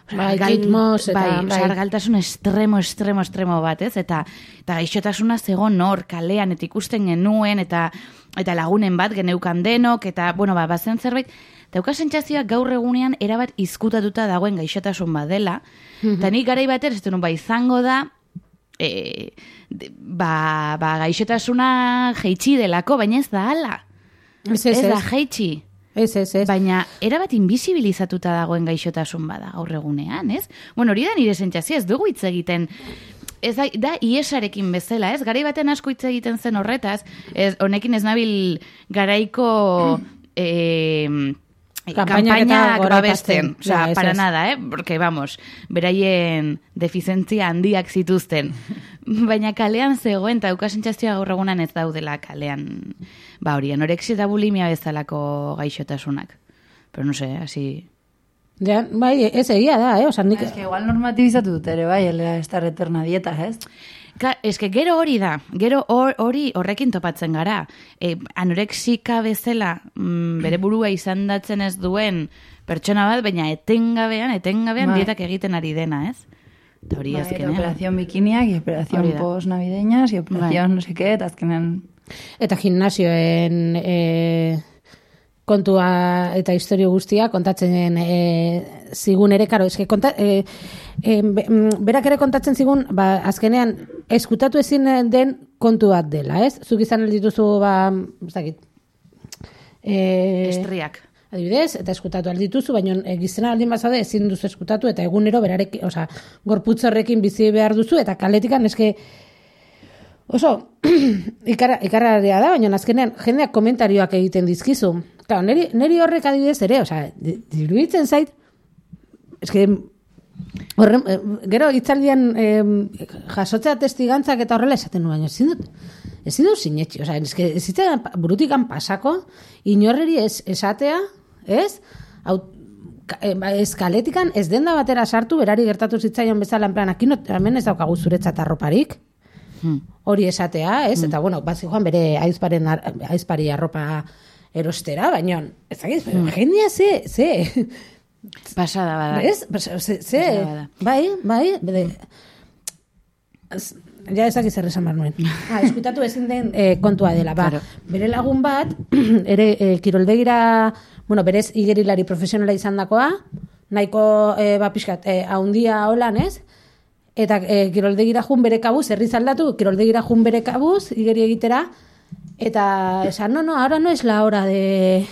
Bai, ritmos, eta, bai, bai. sargaltasun estremo, estremo, estremo bat, ez? Eta, eta gaixotasuna zegoen nor, kalean, eta ikusten genuen, eta eta lagunen bat geneukan denok, eta, bueno, ba, bazen zerbait, dauka sentsazioak gaur egunean erabat izkutatuta dagoen gaixotasun bat dela, eta nik garai bater, ez duen, ba, izango da, e, de, ba, ba, gaixotasuna jeitsi delako, baina ez da hala. Ez, ez, ez da ez. jeitsi. Ez, ez, ez. Baina, erabat invisibilizatuta dagoen gaixotasun bada gaur egunean, ez? Bueno, hori da nire sentsazioa, ez dugu hitz egiten, ez da, da iesarekin bezala, ez? Garai baten asko hitz egiten zen horretaz, ez, honekin ez nabil garaiko eh, kampainak babesten, o sea, ja, para ez. nada, eh? Porque, vamos, beraien defizientzia handiak zituzten. Baina kalean zegoen, eta dauka sentsazioa gaur egunan ez daudela kalean, ba hori, anorexia eta bulimia bezalako gaixotasunak. Pero no sé, así... Ja, bai, ez egia da, eh? Osa, nik... Es que igual normatibizatu dut ere, bai, el estar eterna dieta, ez? Ka, es que gero hori da, gero hor- hori horrekin topatzen gara. E, anorexika bezala, mm, bere burua izandatzen ez duen pertsona bat, baina etengabean, etengabean Bai. dietak egiten ari dena, ez? Eta hori Bai, eta azkenean. operación bikiniak, y operación Hori da. post-navideñas, y operación Bai. no sé qué, eta azkenean... Eta gimnasioen e, kontua eta historio guztia kontatzen e, zigun ere, karo, eske konta, e, e, be- mm, berak ere kontatzen zigun, ba, azkenean eskutatu ezin den kontu bat dela, ez? Zuk izan dituzu, ba, ez dakit, e, Estriak. adibidez, eta eskutatu aldituzu, baina e, gizena aldin bazaude ezin duzu eskutatu, eta egunero berarek, osea, gorputz horrekin bizi behar duzu, eta kaletikan eske oso ikara, ikarraria da, baina azkenean jendeak komentarioak egiten dizkizu. Claro, neri, neri horrek adibidez ere, osea, di- diruditzen zait, eske horren, eh, gero hitzaldian eh, jasotzea testigantzak eta horrela esaten nuen, baina ezin dut, ezin dut sinetxi, osea, eske ez zitzaidan pa- burutikan pasako, inorreri ez esatea, ez? Hau, ka- eh, ba, eskaletikan ez denda batera sartu, berari gertatu zitzaion bezala, en plan, aquí no, hemen ez daukagu zuretzat arroparik, hori esatea, ez? Eta, bueno, bat joan bere aizparen ar- aizpari arropa erostera, baina, ez dakit, mm. jendea ze, ze, Pasada bada. ez? Ze, ze, Pasada bada. bai, bai, bede, ez, ja ez dakit zer esan behar nuen. Ah, eskutatu ezin den eh, kontua dela, ba. Claro. Bere lagun bat, ere eh, kiroldegira, bueno, berez igerilari profesionala izan dakoa, nahiko, eh, ba, pixkat, eh, haundia holan, ez? Eta e, kiroldegira jun bere kabuz, herriz aldatu, kiroldegira jun bere kabuz, igeri egitera, eta esan, no, no, ahora no es la hora de...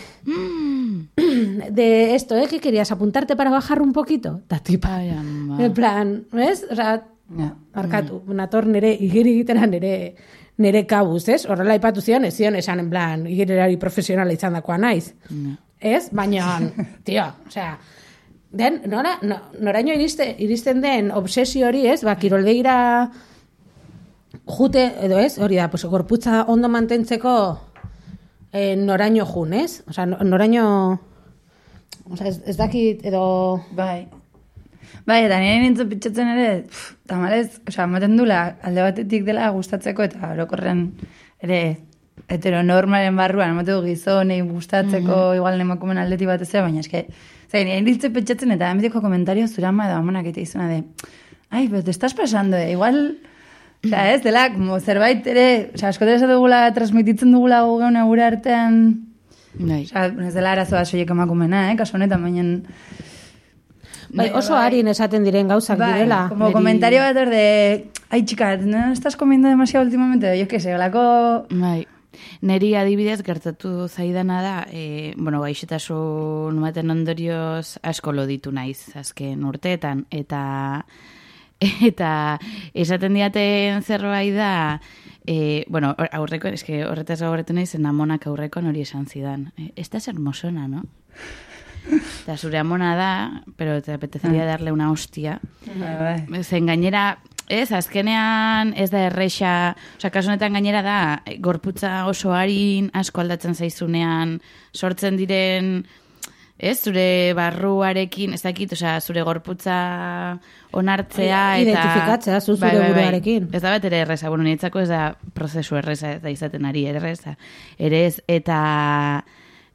de esto, ¿eh? Que querías apuntarte para bajar un poquito? Ta tipa. Ai, ama. En plan, ¿ves? O sea, Ja. markatu, nator nere, igeri egitera nere, nere kabuz, ez? Horrela ipatu zion, ez zion esan, en plan, igerilari profesionala izan dakoa naiz. Ez? Baina, tio, o sea... Den, nora, no, noraino iriste, iristen den obsesio hori, ez? Ba, kiroldegira jute, edo ez? Hori da, pues, gorputza ondo mantentzeko eh, noraino jun, ez? Osa, no- noraino... Osa, ez, ez dakit, edo... Bai. Bai, eta nire nintzen pitzatzen ere, pff, tamalez, osea, ematen dula alde batetik dela gustatzeko eta orokorren ere heteronormaren barruan, ematen du gizonei gustatzeko, igual emakumeen aldetik bat ez, baina eske, zain, nire nintzen pitzatzen eta emetiko komentario zura ama edo amonak eta izuna de, ai, pero te estás pasando, eh? Igual, osea, ez, dela, como zerbait ere, osea, askotan ez dugula, transmititzen dugula geuna gure artean, Bai. osea, ez dela arazoa soiek emakumena, eh, kasu honetan, baina... Bai, oso harin esaten diren gauzak Bai, direla. como niri- comentario bat hor de, ay chica, ¿no estás comiendo demasiado últimamente? Yo qué sé, holako... Bai. Neri adibidez gertatu zaidana da, e, bueno, gaixotasun baten ondorioz asko loditu naiz azken urteetan, eta eta esaten diaten zerbait da, e, bueno, hor- aurreko, eske horretaz gaurretu naiz, amonak aurrekoan hori esan zidan. E, Estás hermosona, ¿no? Eta zure amona da, pero te apetecería darle una hostia. Bai, bai. Zen gainera, ez, azkenean ez da erreixa, osea, kasu honetan gainera da, eh, gorputza oso harin, asko aldatzen zaizunean, sortzen diren, ez, zure barruarekin, ez dakit, osea, zure gorputza onartzea, eta... Identifikatzea, zu zure buruarekin. Ez da bat ere erreza, bueno, niretzako ez da prozesu erreza, ez da izaten ari erreza, ere ez, eta...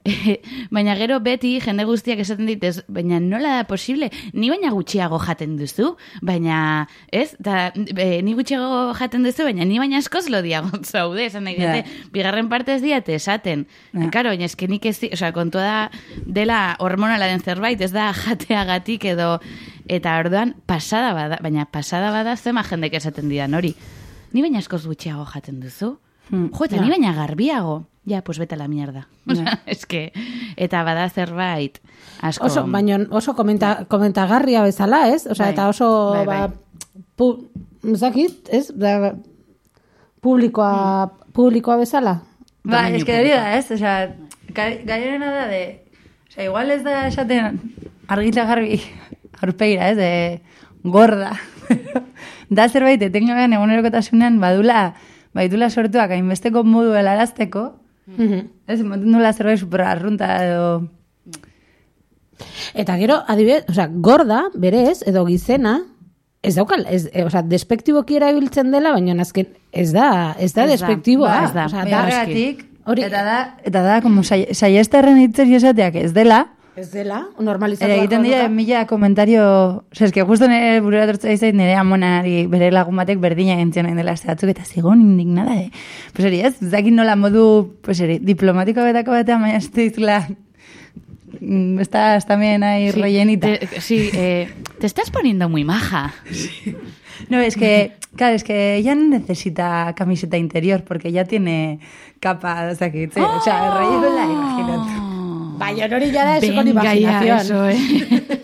baina gero beti jende guztiak esaten dit, ez, baina nola da posible, ni baina gutxiago jaten duzu, baina, ez, da, e, ni gutxiago jaten duzu, baina ni baina askoz lodiago zaude, esan nahi dute, yeah. Bigarren partez diate esaten. Yeah. Karo, baina eskenik ez, osea, kontua da dela hormonala den zerbait, ez da jateagatik edo, eta orduan pasada bada, baina pasada bada zema jendek esaten didan hori. Ni baina askoz gutxiago jaten duzu. Hmm. Jo, eta yeah. Ni baina garbiago. Ja, pues bete la mierda. Yeah. Es que, eta bada zerbait asko. Oso, baina oso komenta, komentagarria bezala, ez? Osea, bai. Eta oso, bai, bai. Ba, pu, zakit, ez? Da, publikoa, hmm. publikoa bezala. Ba, es que hori da, ez? Osea, gaierena da de, osea, igual ez da esaten argita garbi aurpegira, ez? De gorda. Da zerbait, etengabean egunerokotasunean badula, baitula sortuak hainbesteko modu helarazteko, mm-hmm. Ez, ematen dula zerbait supera arrunta edo... Eta gero, adibidez, osea, gorda, berez, edo gizena, ez daukal, ez, e, osea, despektiboki erabiltzen dela, baina azken, ez da, ez da despektiboa. Ba, ez da, osea, da, horregatik, eta da, eta da, como saiesterren hitzez esateak ez dela, ez dela, normalizatu. Ere, egiten dira, mila komentario... Osa, eske, justo nire burura tortzea izait, nire amonari bere lagun batek berdina egin nahi dela batzuk, eta zigon indignada, eh? Pues eri, ez? Zakin nola modu, pues eri, diplomatiko betako batean, baina ez dizla... Estás también ahí sí, rellenita. Te, sí, eh, te estás poniendo muy maja. Sí. No, es que, claro, es que ella no necesita camiseta interior, porque ya tiene capa, o sea, que, oh. O sea, relleno la, imagínate. Vaya, hori ya da eso con imaginación. Eso, eh.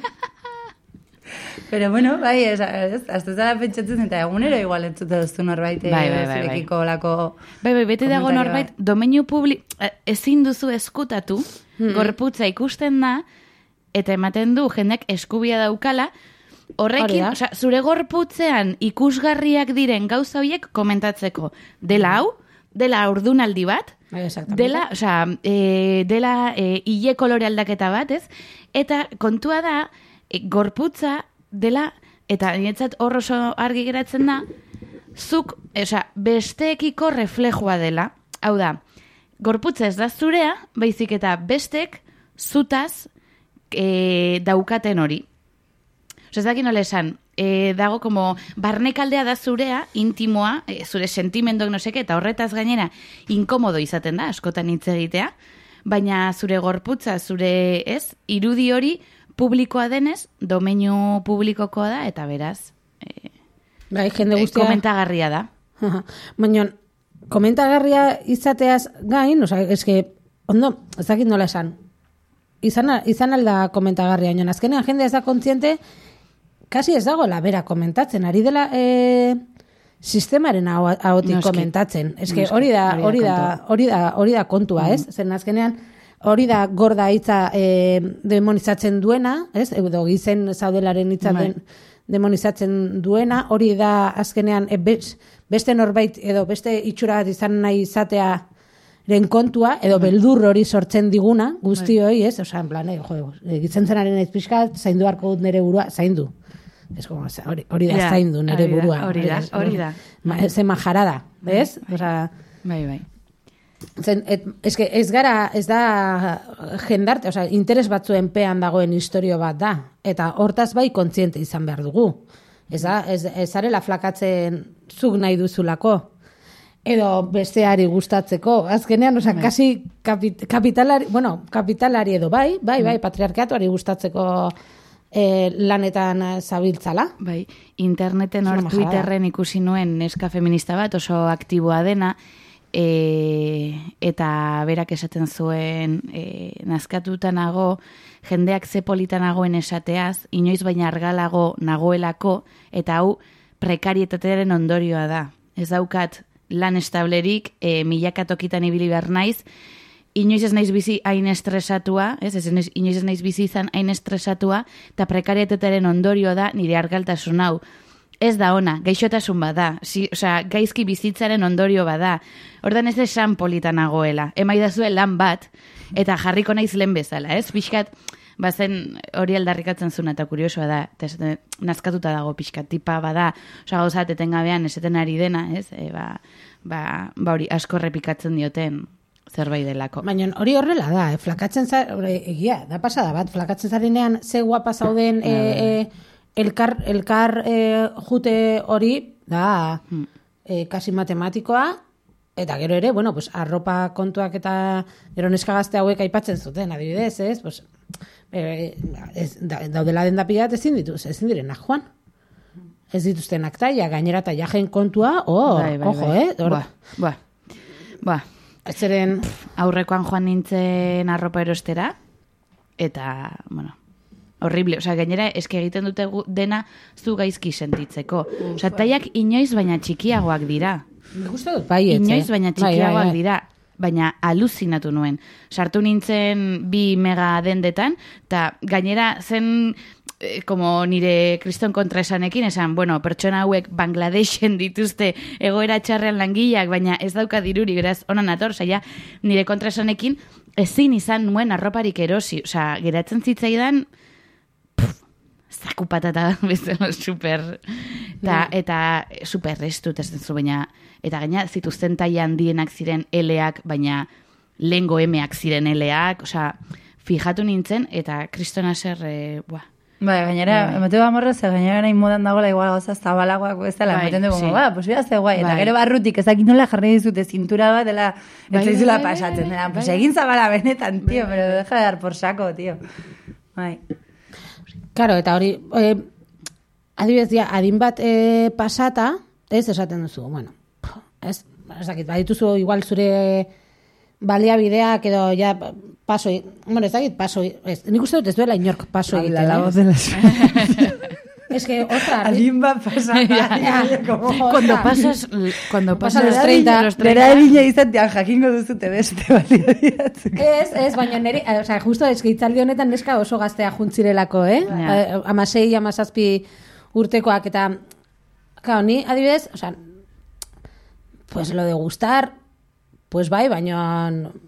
Pero bueno, bai, ez, hasta zara pentsatzen eta egunero igual entzute duztu norbait bai, bai, bai, zurekiko bai. Lako... Bai, bai, bete dago norbait, bai. Domeinu publik, ezin duzu eskutatu, hmm. Gorputza ikusten da, eta ematen du jendeak eskubia daukala, horrekin, osea, zure gorputzean ikusgarriak diren gauza horiek komentatzeko. Dela hau, dela ordunaldi bat, dela, osea, e, dela e, ile kolore aldaketa bat, ez? Eta kontua da, e, gorputza dela, eta niretzat hor oso argi geratzen da, zuk, osea, besteekiko reflejua dela. Hau da, gorputza ez da zurea, baizik eta bestek zutaz e, daukaten hori. Osea, ez dakin nola esan, e, dago como barnekaldea da zurea, intimoa, e, zure sentimendoak no seke, eta horretaz gainera inkomodo izaten da, askotan hitz egitea, baina zure gorputza, zure, ez, irudi hori publikoa denez, domeinu publikokoa da, eta beraz, e, bai, jende guztia... komentagarria da. Baina, komentagarria izateaz gain, osea, eske, ondo, ez dakit nola esan, izan, izan alda komentagarria, baina azkenean jende ez da kontziente, kasi ez dago la bera komentatzen, ari dela e, sistemaren ahotik no, komentatzen. Eske hori da, hori da, hori da, hori da kontua, mm. ez? Zen azkenean hori da gorda hitza e, demonizatzen duena, ez? Edo gizen zaudelaren hitza den, demonizatzen duena, hori da azkenean e, beste norbait edo beste itxura bat izan nahi izatea ren kontua, edo beldur hori sortzen diguna, guztioi, ez? Osa, en plan, eh, jo, gitzen zenaren ez pixka, zaindu harko dut nire burua, zaindu. Ez como, hori, hori da yeah, zaindu nire burua. Hori da, hori da. Ze majarada, ez? Bai, Osa, bai, bai. Zen, et, ez, que ez gara, ez da jendarte, osa, interes batzuen pean dagoen historio bat da, eta hortaz bai kontziente izan behar dugu. Ez da, ez, ez arela flakatzen zuk nahi duzulako, edo besteari gustatzeko. Azkenean, osa, bai. Kasi kapit, kapitalari, bueno, kapitalari edo bai, bai, bai, patriarkatuari gustatzeko eh, lanetan zabiltzala. Bai, interneten hor Twitterren ikusi nuen neska feminista bat oso aktiboa dena, E, eta berak esaten zuen e, nazkatuta nago, jendeak ze polita nagoen esateaz, inoiz baina argalago nagoelako, eta hau prekarietatearen ondorioa da. Ez daukat lan establerik, e, milaka tokitan ibili behar naiz, inoiz ez naiz bizi hain estresatua, ez, ez naiz, inoiz ez naiz bizi izan hain estresatua, eta prekarietatearen ondorioa da nire argaltasun hau. Ez da ona, gaixotasun bada, si, osea, gaizki bizitzaren ondorio bada. Ordan ez esan polita nagoela. Emaidazue lan bat, eta jarriko naiz lehen bezala, ez? Pixkat, bazen hori aldarrikatzen zuna, eta kuriosoa da, eta nazkatuta dago pixkat, tipa bada, osea, gauzat etengabean eseten ari dena, ez? E, ba, ba, ba hori asko repikatzen dioten zerbait delako. Baina hori horrela da, eh? Flakatzen zar, egia, da pasada bat, flakatzen zarenean ze guapa zauden e, e, elkar, elkar e, jute hori, da, hmm. e, kasi matematikoa, eta gero ere, bueno, pues, arropa kontuak eta gero neska gazte hauek aipatzen zuten, adibidez, ez? Pues, e, ez, da, daudela den dapilat ezin dituz, ezin direnak joan. Ez dituztenak taia, gainera taiajen kontua, oh, bai, bai, ojo, bai. eh? Ba, ba, ba. Zeren aurrekoan joan nintzen arropa erostera, eta, bueno, horrible. Osea, gainera, eske egiten dute dena zu gaizki sentitzeko. Osea, taiak inoiz baina txikiagoak dira. Gustu dut, bai, etxe. Inoiz baina txikiagoak bai, bai, bai. dira. Baina aluzinatu nuen. Sartu nintzen bi mega dendetan, eta gainera zen como nire kriston kontraesanekin, esan, bueno, pertsona hauek Bangladeshen dituzte egoera txarrean langileak, baina ez dauka diruri, beraz, onan ator, saia, nire kontraesanekin ezin izan nuen arroparik erosi, osea, geratzen zitzaidan puf, zaku patata bezala super, eta, eta super restut ez zu, baina, eta gaina zituzten taia handienak ziren eleak, baina lehengo emeak ziren eleak, osea, fijatu nintzen, eta kristona zer, e, buah, Bai, gainera, bai. Emateu amorra, ze gainera nahi modan dagoela igual gauza zabalagoak ez dela, bai, ematen dugu, sí. Ba, pues bera ze guai, bai. Eta gero barrutik ezakit nola jarri dizute zintura bat, dela, bai, ez zaizula bai, pasatzen, dela, bai, pues egin zabala benetan, tío, bai. Pero deja de dar por saco, tío. Bai. Claro, eta hori, eh, adibidez, ja, adin bat eh, pasata, ez esaten duzu, bueno, ez, ez dakit, badituzu igual zure baliabideak edo ja paso, bueno, ez dakit paso, ez, nik uste dut ez duela inork paso egiten. La voz de las... Es que, otra... Alguien va a pasar. Cuando pasas, cuando pasas los treinta, bera erina izatean jakingo duzute beste baliabideatzeko. Ez, ez, baina neri, o sea, justo ez gitzaldi honetan neska oso gaztea juntzirelako, eh? Ja. Amasei, amazazpi urtekoak, eta, claro, ni adibidez, o sea, pues lo de gustar, pues bai, baina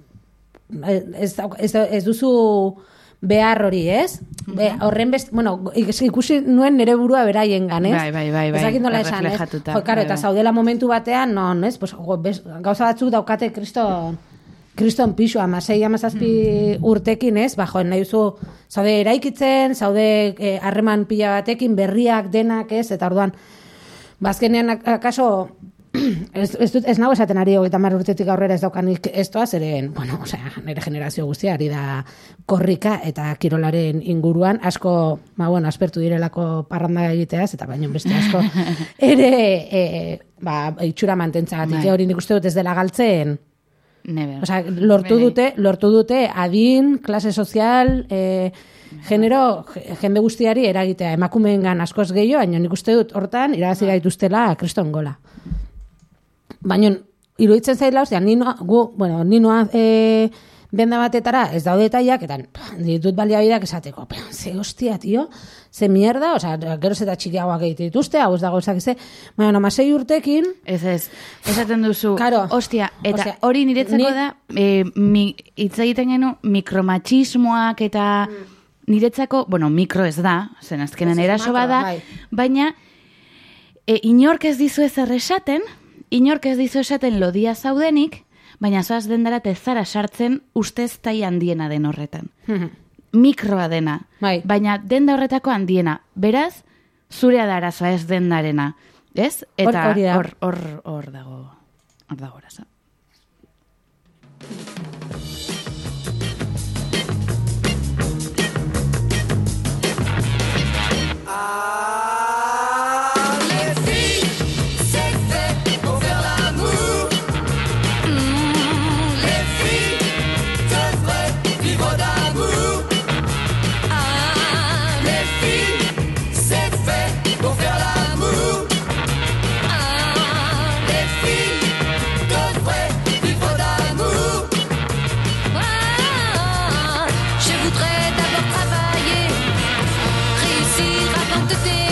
ez, ez, ez duzu behar hori, ez? Be, horren best, bueno, ikusi nuen nire burua beraiengan, ez? Bai, bai, bai, bai. Ezakit nola esan, ez? Jo, karo, eta zaudela momentu batean, non, ez? Pues, bez, gauza batzuk daukate kriston, kriston pixu, amasei, amazazpi mm. urtekin, ez? Ba, jo, nahi duzu, zaude eraikitzen, zaude harreman eh, pila batekin, berriak, denak, ez? Eta orduan, bazkenean, akaso, Ez, ez, dut, ez nago esaten ari hogeita hamar urtetik aurrera ez daukanik ez toaz, eren, bueno, osea, nire generazio guztia ari da korrika eta kirolaren inguruan, asko, ba, bueno, aspertu direlako parranda egiteaz, eta baino beste asko, ere, e, ba, itxura mantentzagatik, hori nik uste dut ez dela galtzen, Never. Osea, lortu dute, lortu dute adin, klase sozial, e, genero, jende guztiari eragitea, emakumeengan askoz gehiago, baina nik uste dut hortan irabazi gaituztela kriston gola. Baina, iruditzen zaila, ostia, ninoa, gu, bueno, ninoa e, benda batetara, ez daude detaiak, eta ditut baliabideak esateko, pero, ze hostia, tío, ze mierda, osea, geroz eta txikiagoak egite dituzte, hau ez dago ezak eze, baina, namasei urtekin... Ez ez, esaten duzu, claro, hostia, eta hori niretzako ni... da, e, mi, hitz egiten genu, mikromachismoak eta mm. niretzako, bueno, mikro ez da, zen azkenen eraso bada, bai. Baina, e, inork ez dizu ez erresaten, Inork ez dizu esaten lodia zaudenik, baina zoaz dendara tezara sartzen ustez tai handiena den horretan. Mikroa dena, bai. Baina denda horretako handiena. Beraz, zurea da arazoa ez dendarena. Ez? Eta hor, hor, hor dago, hor dago arazoa. De tes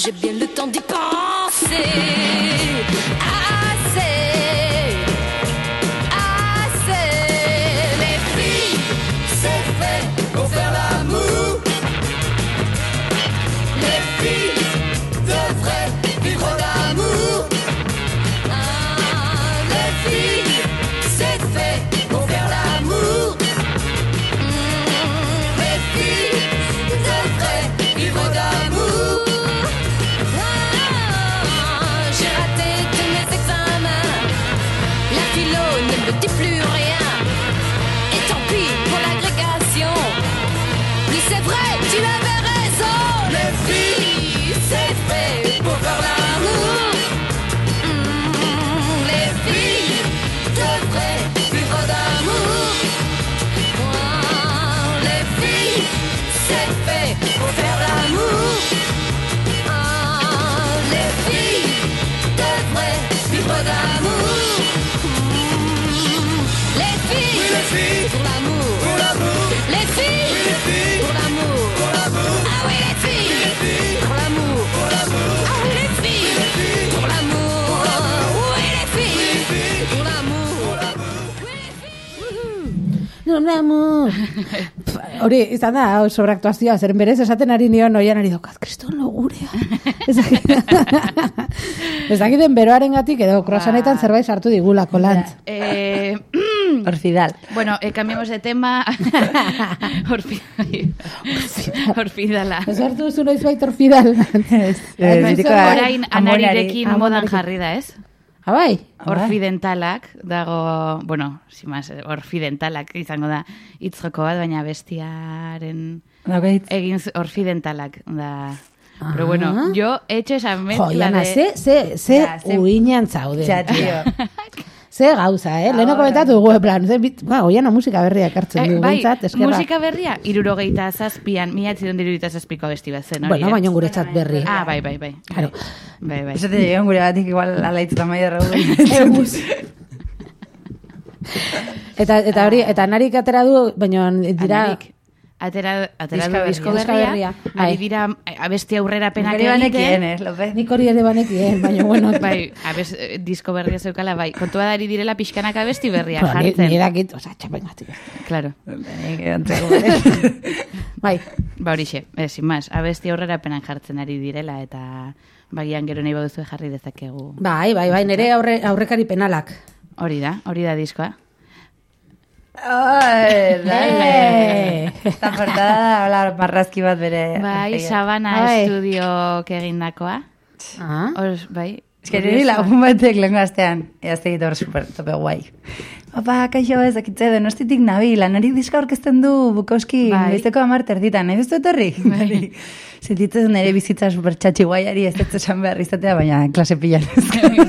j'ai bien le temps d'y penser. Assez, assez. Les filles, c'est fait pour faire l'amour. Les filles devraient vivre d'amour. Ah, les filles, c'est fait pour faire l'amour. Mmh, les filles devraient vivre d'amour. Ah, j'ai raté tous mes examens. La philo ne me dit plus rien. Et tant pis pour l'agrégation. Oui, c'est vrai, tu avais raison. Les filles, c'est fait pour faire l'amour. Mmh, les filles devraient vivre d'amour. Oh, les filles, c'est fait pour faire l'amour. Oh, les filles devraient vivre d'amour. Mmh, les filles, les filles, pour l'amour. pour l'amour. Les filles, Les filles, pour l'amour. pour l'amour. Ah oui, les filles, Les filles, pour l'amour. pour l'amour. Ah oui, les filles, Les filles, pour l'amour. Oui, les filles, Les filles, pour l'amour. pour l'amour. No, l'amour. Hori, izan da, hau sobreaktuazioa, zeren berez esaten ari nion oian ari dokaz, kriston logurea. Ez dakiten beroaren gatik edo kroasanetan zerbait sartu digulako lantz. Eh, Orfidal. bueno, eh, cambiemos de tema. Orfi- Orfidala. Ez hartu duzu noiz bait orfidal. Ez, Eh, diriko Orain amonari. anarirekin modan jarri da, ez? Abai? Orfidentalak dago, bueno, sin más, orfidentalak izango da hitzjoko bat, baina bestiaren Dagoitz. egin z- orfidentalak da. Pero bueno, yo he hecho esa mezcla Jo, Iana, de... ze, ze, ze Ja, ze- uinan zaude. Ja, tio. Ze gauza, eh? Leheno komentatu dugu, en plan, ze, bit, ba, oiana musika berria ekartzen Eh, dugu, bai, bintzat, eskerrak. musika berria, irurogeita zazpian, mila ziren diruita zazpiko besti bat zen, hori, Bueno, eh? baina guretzat berri. Ah, bai, bai, bai. Claro. Bai, bai. Esate llegan gure batik igual alaitzuta maia errauden. Eta, eta hori, eta narik atera du, baina dira... Anarik, atera, atera Diska du disko berria. berria, berria. ari Bai. dira eh, abesti aurrerapenak Gari banekien, egiten. eh, López? Nik hori ere banekien, baina bueno... Bai, abes, eh, disko berria zeukala, bai. Kontua da ari direla pixkanak abesti berria Bueno, ni, jartzen. ni dakit, oza, txapengatik. Claro. Nik erantzeko bere. Bai, Ba horixe, eh, sin más, abesti aurrerapenak jartzen ari direla, eta bagian gero nahi baduzu jarri dezakegu. bai, bai, bai, nire aurre, aurrekari penalak. Hori da, hori da diskoa. Ai, dai. Eh. Esta portada da, hola, marrazki bat bere. Bai, aurpegia. Sabana Bai. Estudiok egindakoa. Ah, Os, bai. Ez que niri lagun batek lehen gaztean, eazte egitor super tope guai. Papa, kaixo ez, akitze Donostitik nabil, anarik diska orkesten du Bukowski, Bai. bezeko amar terditan, nahi duzu etorri? Bai. Sentitzen nire bizitza super txatxi guaiari, ez dut esan behar izatea, baina klase pilan ez.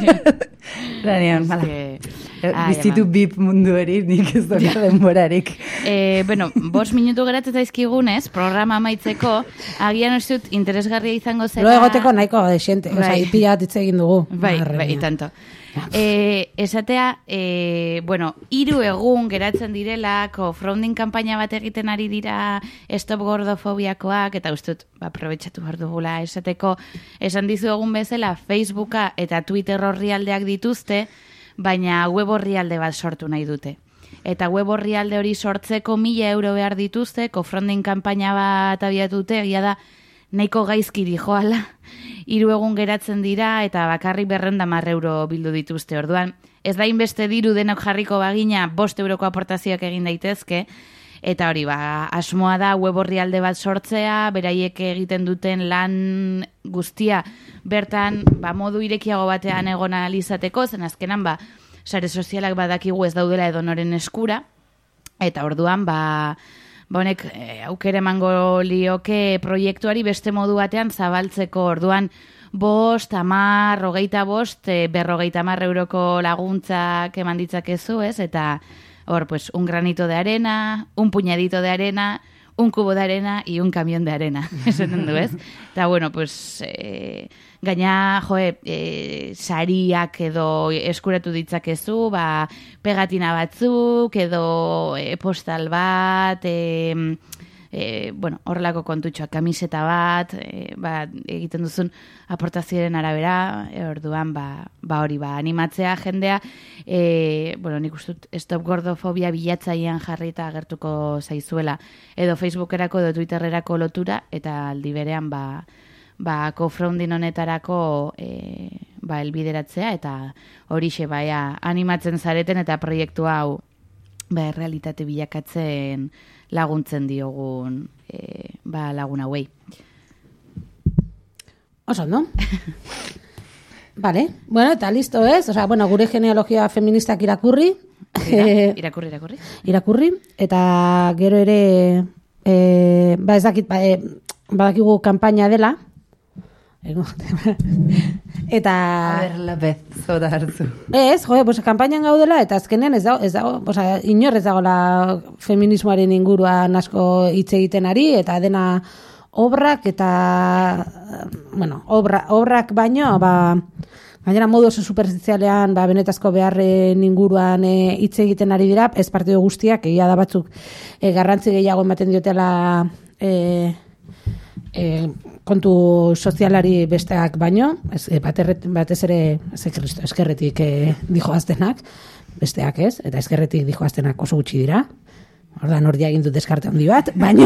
Ranion, mala. Que- Ah, Bizitu ama. bip mundu eri, nik ez dut denborarik. Eh, bueno, bost minutu geratzen zaizkigunez, programa amaitzeko, agian ez dut interesgarria izango zela... lo egoteko nahiko desente, oza, Bai. pila bat hitz egin dugu. Bai, Madre bai, mía. tanto. Eh, esatea, eh, bueno, hiru egun geratzen direla, crowdfunding kanpaina bat egiten ari dira Stop Gordofobiakoak, eta ustut, ba, aprobetxatu behar dugula esateko, esan dizu egun bezala, Facebooka eta Twitter orrialdeak dituzte, baina web orrialde bat sortu nahi dute. Eta web orrialde hori sortzeko mila euro behar dituzte, crowdfunding kanpaina bat abiatute, egia da, nahiko gaizki dijoala, hiru egun geratzen dira eta bakarrik berrehun hamar euro bildu dituzte. Orduan, ez da inbeste diru denok jarriko bagina, bost euroko aportazioak egin daitezke, eta hori, ba, asmoa da web orrialde bat sortzea, beraiek egiten duten lan guztia bertan, ba, modu irekiago batean egon ahal izateko, zen azkenan, ba, sare sozialak badakigu ez daudela edonoren eskura, eta orduan, ba, ba honek e, aukere emango lioke proiektuari beste modu batean zabaltzeko. Orduan bost, hamar, hogeita bost, e, berrogeita hamar euroko laguntzak eman ditzakezu, ez? Eta hor, pues, un granito de arena, un puñadito de arena, un cubo de arena y un camión de arena. Esaten du, ez? Eta, bueno, pues, e, gaina, joe, e, sariak edo eskuratu ditzakezu, ba, pegatina batzuk, edo e, postal bat, e, e, bueno, horrelako kontutxoak, kamiseta bat, e, ba, egiten duzun aportazioaren arabera, e, orduan, ba, ba hori, ba, animatzea jendea, e, bueno, nik ustut Stop Gordofobia bilatzailean jarri eta agertuko zaizuela, edo Facebookerako edo Twittererako lotura, eta aldi berean, ba, ba, co-founding honetarako e, ba, elbideratzea, eta horixe, baia, animatzen zareten eta proiektu hau, ba, realitate bilakatzen laguntzen diogun e, ba, lagun hauei. Oso, no? Vale, bueno, eta listo, ez? O sea, bueno, gure genealogia feministak irakurri. Ira, irakurri, irakurri. Irakurri, eta gero ere, e, ba ez dakit, ba, e, badakigu kanpaina dela. Eta... A ber, López, zota hartzu. Ez, jo, pues, kanpainan gaudela, eta azkenean ez dago, ez dago, o sea, inor ez dagoela feminismoaren inguruan asko hitz egiten ari, eta dena obrak, eta, bueno, obra, obrak baino, ba, gainera modu oso superficialean, ba, benetazko beharren inguruan e, hitz egiten ari dira, ez partido guztiak, egia da batzuk e, garrantzi gehiago ematen diotela e, e, kontu sozialari besteak baino, ez, baterret, batez ere Kristo, eskerretik eh, dijo aztenak, besteak ez, eta eskerretik dijo aztenak oso gutxi dira, ordan hor egin dut deskarte handi bat, baino,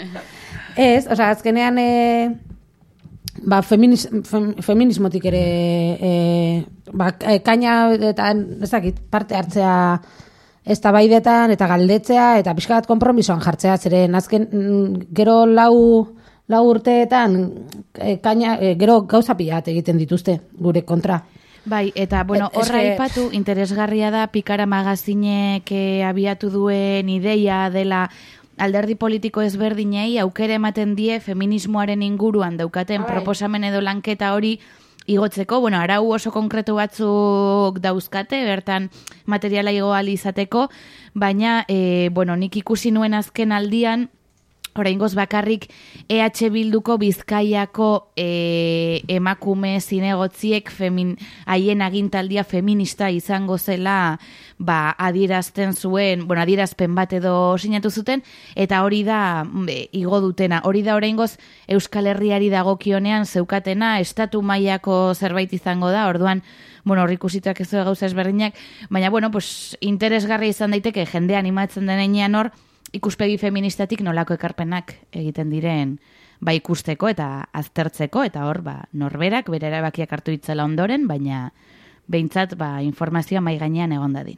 ez, osea, azkenean, e, ba, feminis, fem, feminismotik ere, e, ba, kaina eta ezakit, parte hartzea eztabaidetan eta galdetzea, eta pixka bat konpromisoan jartzea, zeren azken, gero lau, lau urteetan e, kaina, e, gero gauza pilat egiten dituzte gure kontra. Bai, eta bueno, Et, horra eske... aipatu interesgarria da Pikara magazinek abiatu duen ideia dela alderdi politiko ezberdinei aukera ematen die feminismoaren inguruan daukaten Abai. proposamen edo lanketa hori igotzeko, bueno, arau oso konkretu batzuk dauzkate, bertan materiala igo ahal izateko, baina, e, bueno, nik ikusi nuen azken aldian, oraingoz bakarrik E H Bilduko Bizkaiako e, emakume zinegotziek femin, haien agintaldia feminista izango zela ba, adierazten zuen, bueno, adierazpen bat edo sinatu zuten, eta hori da e, igo dutena. Hori da oraingoz Euskal Herriari dagokionean zeukatena, estatu mailako zerbait izango da, orduan, bueno, hor ikusituak ez gauza ezberdinak, baina, bueno, pues, interesgarria izan daiteke jende animatzen denean hor, ikuspegi feministatik nolako ekarpenak egiten diren ba ikusteko eta aztertzeko, eta hor ba, norberak bere erabakiak hartu ditzela ondoren, baina behintzat ba, informazioa mai gainean egon dadin.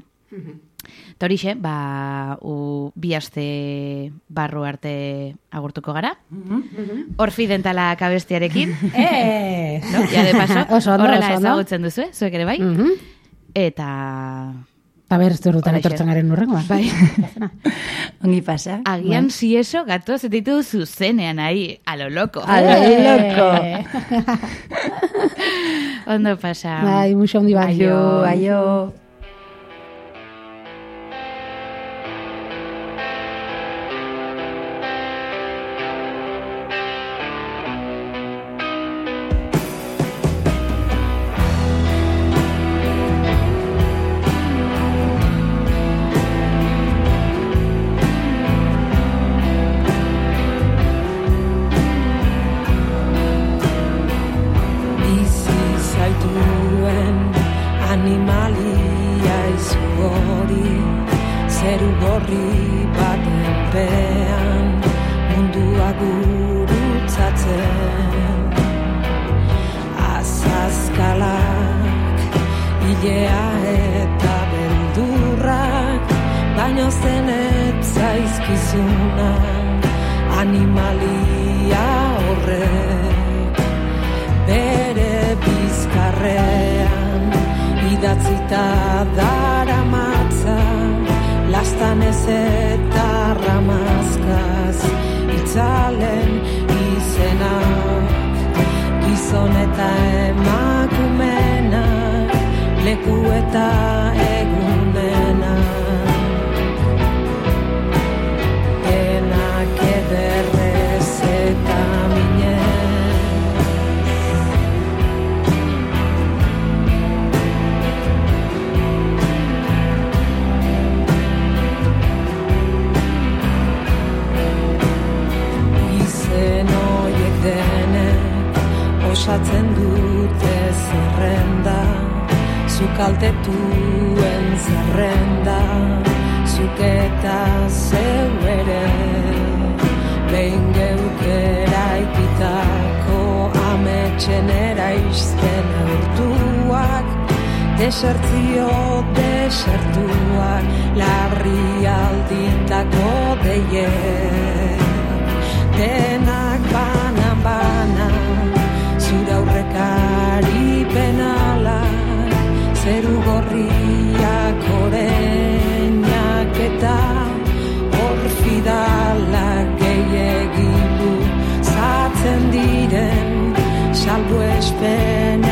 Eta horixe, ba, u, bi aste barru arte agurtuko gara. Orfi dentala kabestiarekin. Eh! No? Ja de paso, Oso ondo, horrela oso ondo. ezagutzen duzu, zuek ere bai. Eta... A ber, ez durutan Horixe. etortzen garen urrengoa. Bai. Ongi pasa. Agian si eso, gato, se ditu zuzenean ahí, a lo loco. A lo loco. Ondo pasa. Bai, mucho ondi bai. Aio, aio. Bizi zaituen animalia izu hori, zeru gorri baten pean mundua gurutzatzen. Azazkalak, ilea eta beldurrak, baino zenet zaizkizuna animalia horrek. Bere bizkarrean idatzita daramatza, lastanez eta ramazkaz itzalen izenak, gizon eta emakumenak, leku eta egunenak. Denak ederrez eta minen, osatzen dute zerrenda, zuk altetuen zerrenda, zuk eta zeu ere, behin geukera ikitako ametxen eraizten urtuak, desertzio desertuak, larri alditako deiek, denak banan bana, zure aurrekari penala, zeru gorriak oreinak eta orfidalak gehiagilu zatzen diren salbuespen